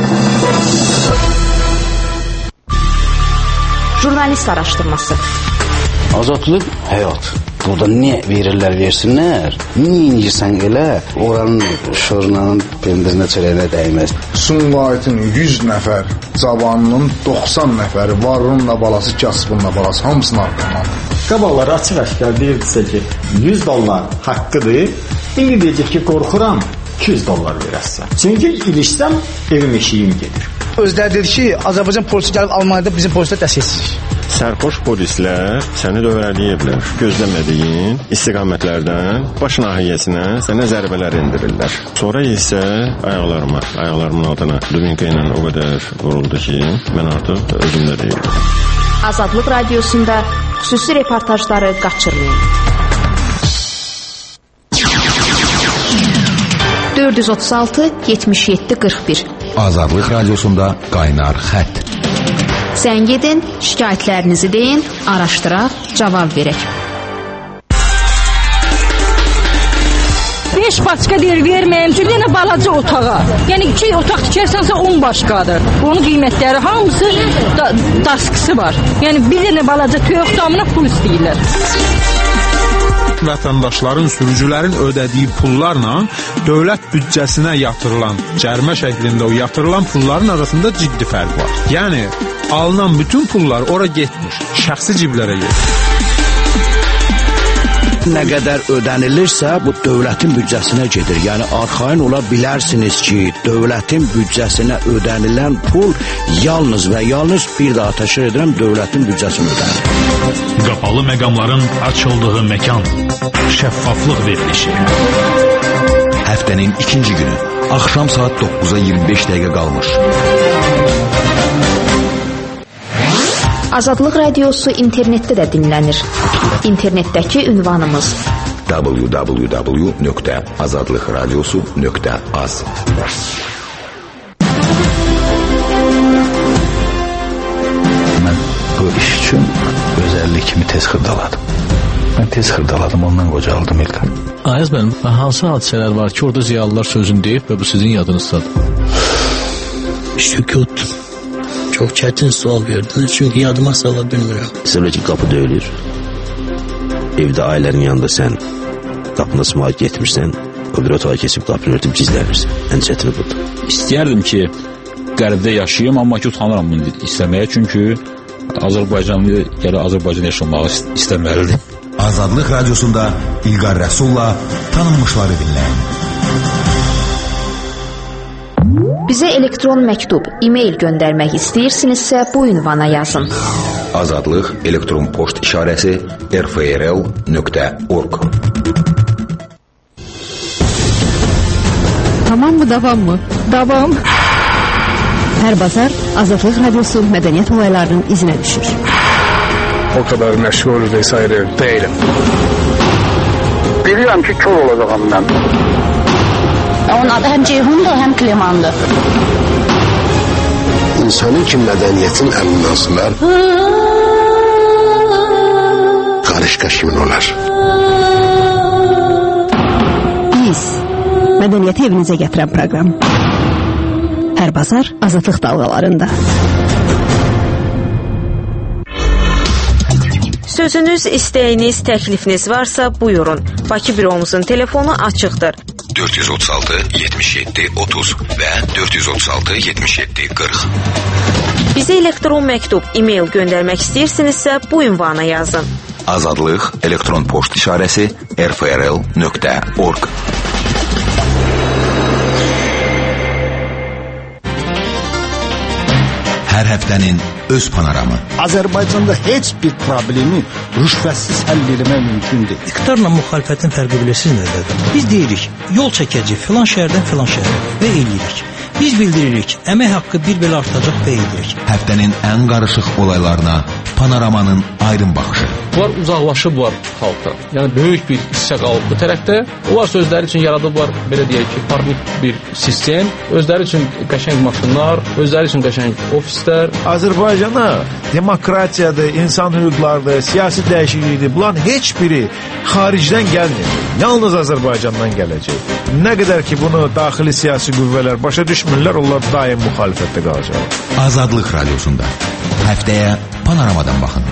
Jurnalist araşdırması. Azadlıq həyat. Burada niyə verirlər versinlər? Niyə inirsən elə? Oranın şurnanın pendirinə çörəyinə dəyməz. Sumqayıtın yüz nəfər cavanının doxsan nəfəri varınla balası, kasbınla balası hamısını arqaman. Qabaqlar açıq-aşkar deyirdisə ki, yüz dollar haqqıdır. İndi deyəcək ki, qorxuram, iki yüz dollar verəsən. Çünki ilişsəm evim eşiyim gedir. Özləri dedi ki, Azərbaycan polisi gəlib Almaniyada bizim polislər dəstəksizlik. Sərxoş polislər səni dövrələyiblər. Gözləmədiyin istiqamətlərdən baş nahiyəsinə sənə zərbələr endirirlər. Sonra isə ayaqlarıma, ayaqlarımın altına dubinka ilə o qədər vuruldu ki, mən artıq özümdə deyildim. Azadlıq Radiosunda xüsusi reportajları qaçırmayın. dörd yüz otuz altı yetmiş yeddi qırx bir Azadlıq Radiosunda qaynar xətt. Sən gedin, şikayətlərinizi deyin, araşdıraq, cavab verək. beş başqa deyir verməyim, çünki yenə balaca otağa. Yəni iki otaq tikərsənsə on başqadır. Onun qiymətləri hamısı da, daskısı var. Yəni bir dənə balaca toyuq damına pul istəyirlər. Vətəndaşların, sürücülərin ödədiyi pullarla dövlət büdcəsinə yatırılan, cərimə şəklində o yatırılan pulların arasında ciddi fərq var. Yəni, alınan bütün pullar ora getmiş, şəxsi ciblərə getmiş. Nə qədər ödənilirsə, bu dövlətin büdcəsinə gedir. Yəni arxayın ola bilərsiniz ki, dövlətin büdcəsinə ödənilən pul yalnız və yalnız bir daha təşkil edirəm dövlətin büdcəsinə ödənilir. Qapalı məqamların açıldığı məkan. Şəffaflıq verilişi. Həftənin ikinci günü. Axşam saat dokkuza iyirmi beş dəqiqə qalmış. Azadlıq Radiosu internetdə də dinlənir. İnternetdəki ünvanımız w w w nöqtə azadlıq radiosu nöqtə az. Mən bu iş üçün özəllikimi tez xırdaladım. Mən tez xırdaladım, ondan qocaldım İlqar. Ayaz mənim, hansı hadisələr var ki, orada ziyalılar sözünü deyib və bu sizin yadınızdadır? Sükut. Çox çətin sual verdiniz, çünki yadıma sala bilmirəm. Məsələn ki, qapı döyülür. Evdə ailənin yanında sən qapını açmağa getmirsən, o bir otağa keçib qapını örtüb gizlənirsən. Ən çətini budur. İstəyərdim ki, qərbdə yaşayayım, amma ki, utanıram bunu istəməyə, çünki Azərbaycanlı gələ Azərbaycan yaşamağı istəməlidir. Azadlıq Radiosunda İlqar Rəsulla tanınmışları dinləyin. Bizə elektron məktub, e-mail göndərmək istəyirsinizsə bu ünvana yazın. Azadlıq elektron poçt işarəsi r f r l nöqtə org. Tamam mı, davam mı? Davam. Hər bazar Azadlıq Radiosu mədəniyyət olaylarının izinə düşür. O kadar məşğul vesaire değilim. Bilirəm ki, kör olacağım mən. Onun adı həm Ceyhundur, həm Klemandır. İnsanın ki mədəniyyətin əlindən sınar, qarışqa kimin olar? Biz, mədəniyyəti evinizə gətirən proqram. Hər bazar Azadlıq dalğalarında. Sözünüz, istəyiniz, təklifiniz varsa buyurun. Bakı büromuzun telefonu açıqdır. dörd yüz otuz altı yetmiş yeddi otuz və dörd yüz otuz altı yetmiş yeddi qırx. Bizə elektron məktub, e-mail göndərmək istəyirsinizsə bu ünvana yazın. Azadlıq elektron poçt işarəsi r f r l nöqtə org. Hər həftənin öz panoramı. Azərbaycanda heç bir problemi rüşvətsiz həll etmək mümkündür. İqtidarla müxalifətin fərqi bilirsiniz nədir? Biz deyirik, yol çəkəcək filan şəhərdən filan şəhərə və eləyirik. Biz bildiririk, əmək haqqı bir belə artacaq və eləyirik. Həftənin ən qarışıq olaylarına panoramanın ayrım baxışı. Bunlar uzaqlaşıblar xalqdan. Yəni böyük bir hissə qalıb bu tərəfdə. Onlar sözləri üçün yaradıblar, belə deyək ki, farklı bir sistem, özləri üçün qəşəng maşınlar, özləri üçün qəşəng ofislər. Azərbaycana demokratiyadır, insan hüquqlarıdır, siyasi dəyişiklikdir. Bunların heç biri xaricdən gəlmir. Yalnız Azərbaycandan gələcək. Nə qədər ki bunu daxili siyasi qüvvələr başa düşmürlər, onlar daim müxalifətdə qalacaq. Azadlıq Radiosunda həftəyə panoramadan baxın.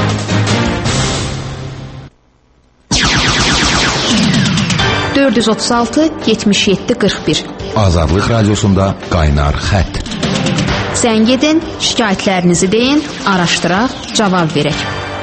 dörd yüz otuz altı yetmiş yeddi qırx bir. Azadlıq Radiosunda qaynar xətt. Zəng edin, şikayətlərinizi deyin, araşdıraq, cavab verək.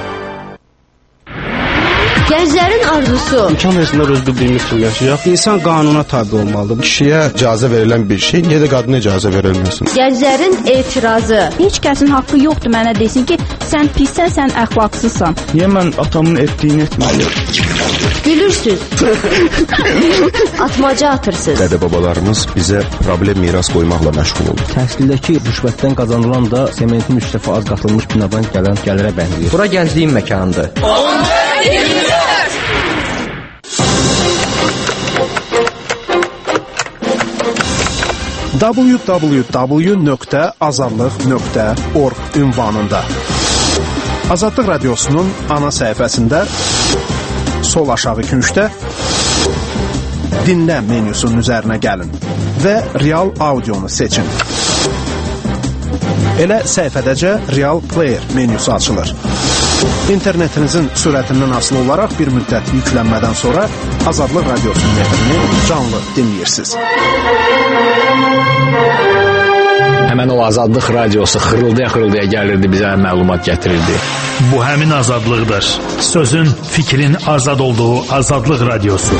Gənclərin arzusu. İmkan versinlər öz bildiyimiz kimi yaşayaq. İnsan qanuna tabi olmalıdır. Kişiyə icazə verilən bir şey, niyə də qadına icazə verilməsin? Gənclərin etirazı. Heç kəsin haqqı yoxdur mənə desin ki, sən pissən, sən əxlaqsızsan. Niyə mən atamın etdiyini etməliyim? Gülürsüz. Atmaca atırsınız. Dədə-babalarımız bizə problem miras qoymaqla məşğul oldu. Təhsildəki rüşvətdən qazanılan da sementin üç dəfə az qatılmış binadan gələn gəlirə bənzəyir. Bura gəncliyin məkanıdır. w w w nöqtə azadlıq nöqtə org ünvanında. Azadlıq Radiosunun ana səhifəsində sol aşağı küncdə dinlə menyusunun üzərinə gəlin və real audionu seçin. Elə səhifədəcə Real Player menyusu açılır. İnternetinizin sürətindən asılı olaraq bir müddət yüklənmədən sonra Azadlıq Radiosunun nefrini canlı dinləyirsiniz. həmən o Azadlıq radiosu xırıldaya-xırıldaya gəlirdi, bizə məlumat gətirirdi. Bu həmin azadlıqdır. Sözün, fikrin azad olduğu Azadlıq radiosu.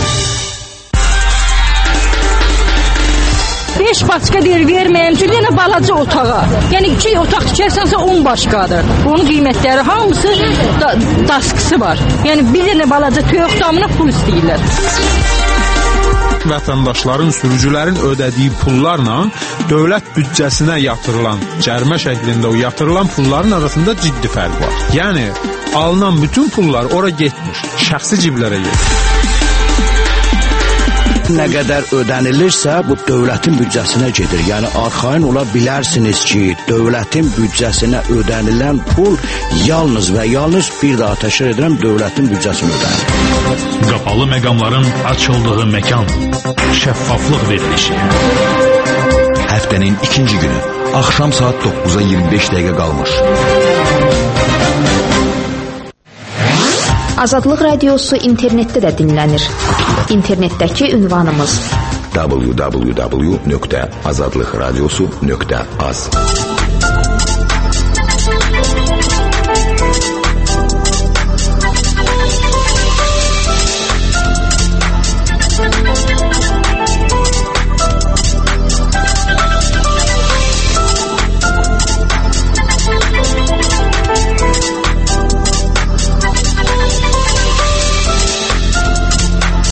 beş başqa deyir, verməyəm ki, yenə balaca otağa. Yəni iki otaq tikərsənsə on başqadır. Onun qiymətləri hamısı da, daskısı var. Yəni bir dənə balaca toyuq damına pul istəyirlər. Vətəndaşların, sürücülərin ödədiyi pullarla dövlət büdcəsinə yatırılan, cərimə şəklində o yatırılan pulların arasında ciddi fərq var. Yəni alınan bütün pullar ora getmir, şəxsi ciblərə gedir. Nə qədər ödənilirsə, bu dövlətin büdcəsinə gedir. Yəni arxayın ola bilərsiniz ki, dövlətin büdcəsinə ödənilən pul yalnız və yalnız bir daha təşkil edirəm, dövlətin büdcəsinə ödənilir. Qapalı məqamların açıldığı məkan, şəffaflıq verilişi. Həftənin ikinci günü, axşam saat doqquza iyirmi beş dəqiqə qalmış. Azadlıq radiosu internetdə də dinlənir. İnternetdəki ünvanımız w w w nöqtə azadlıqradiosu nöqtə az.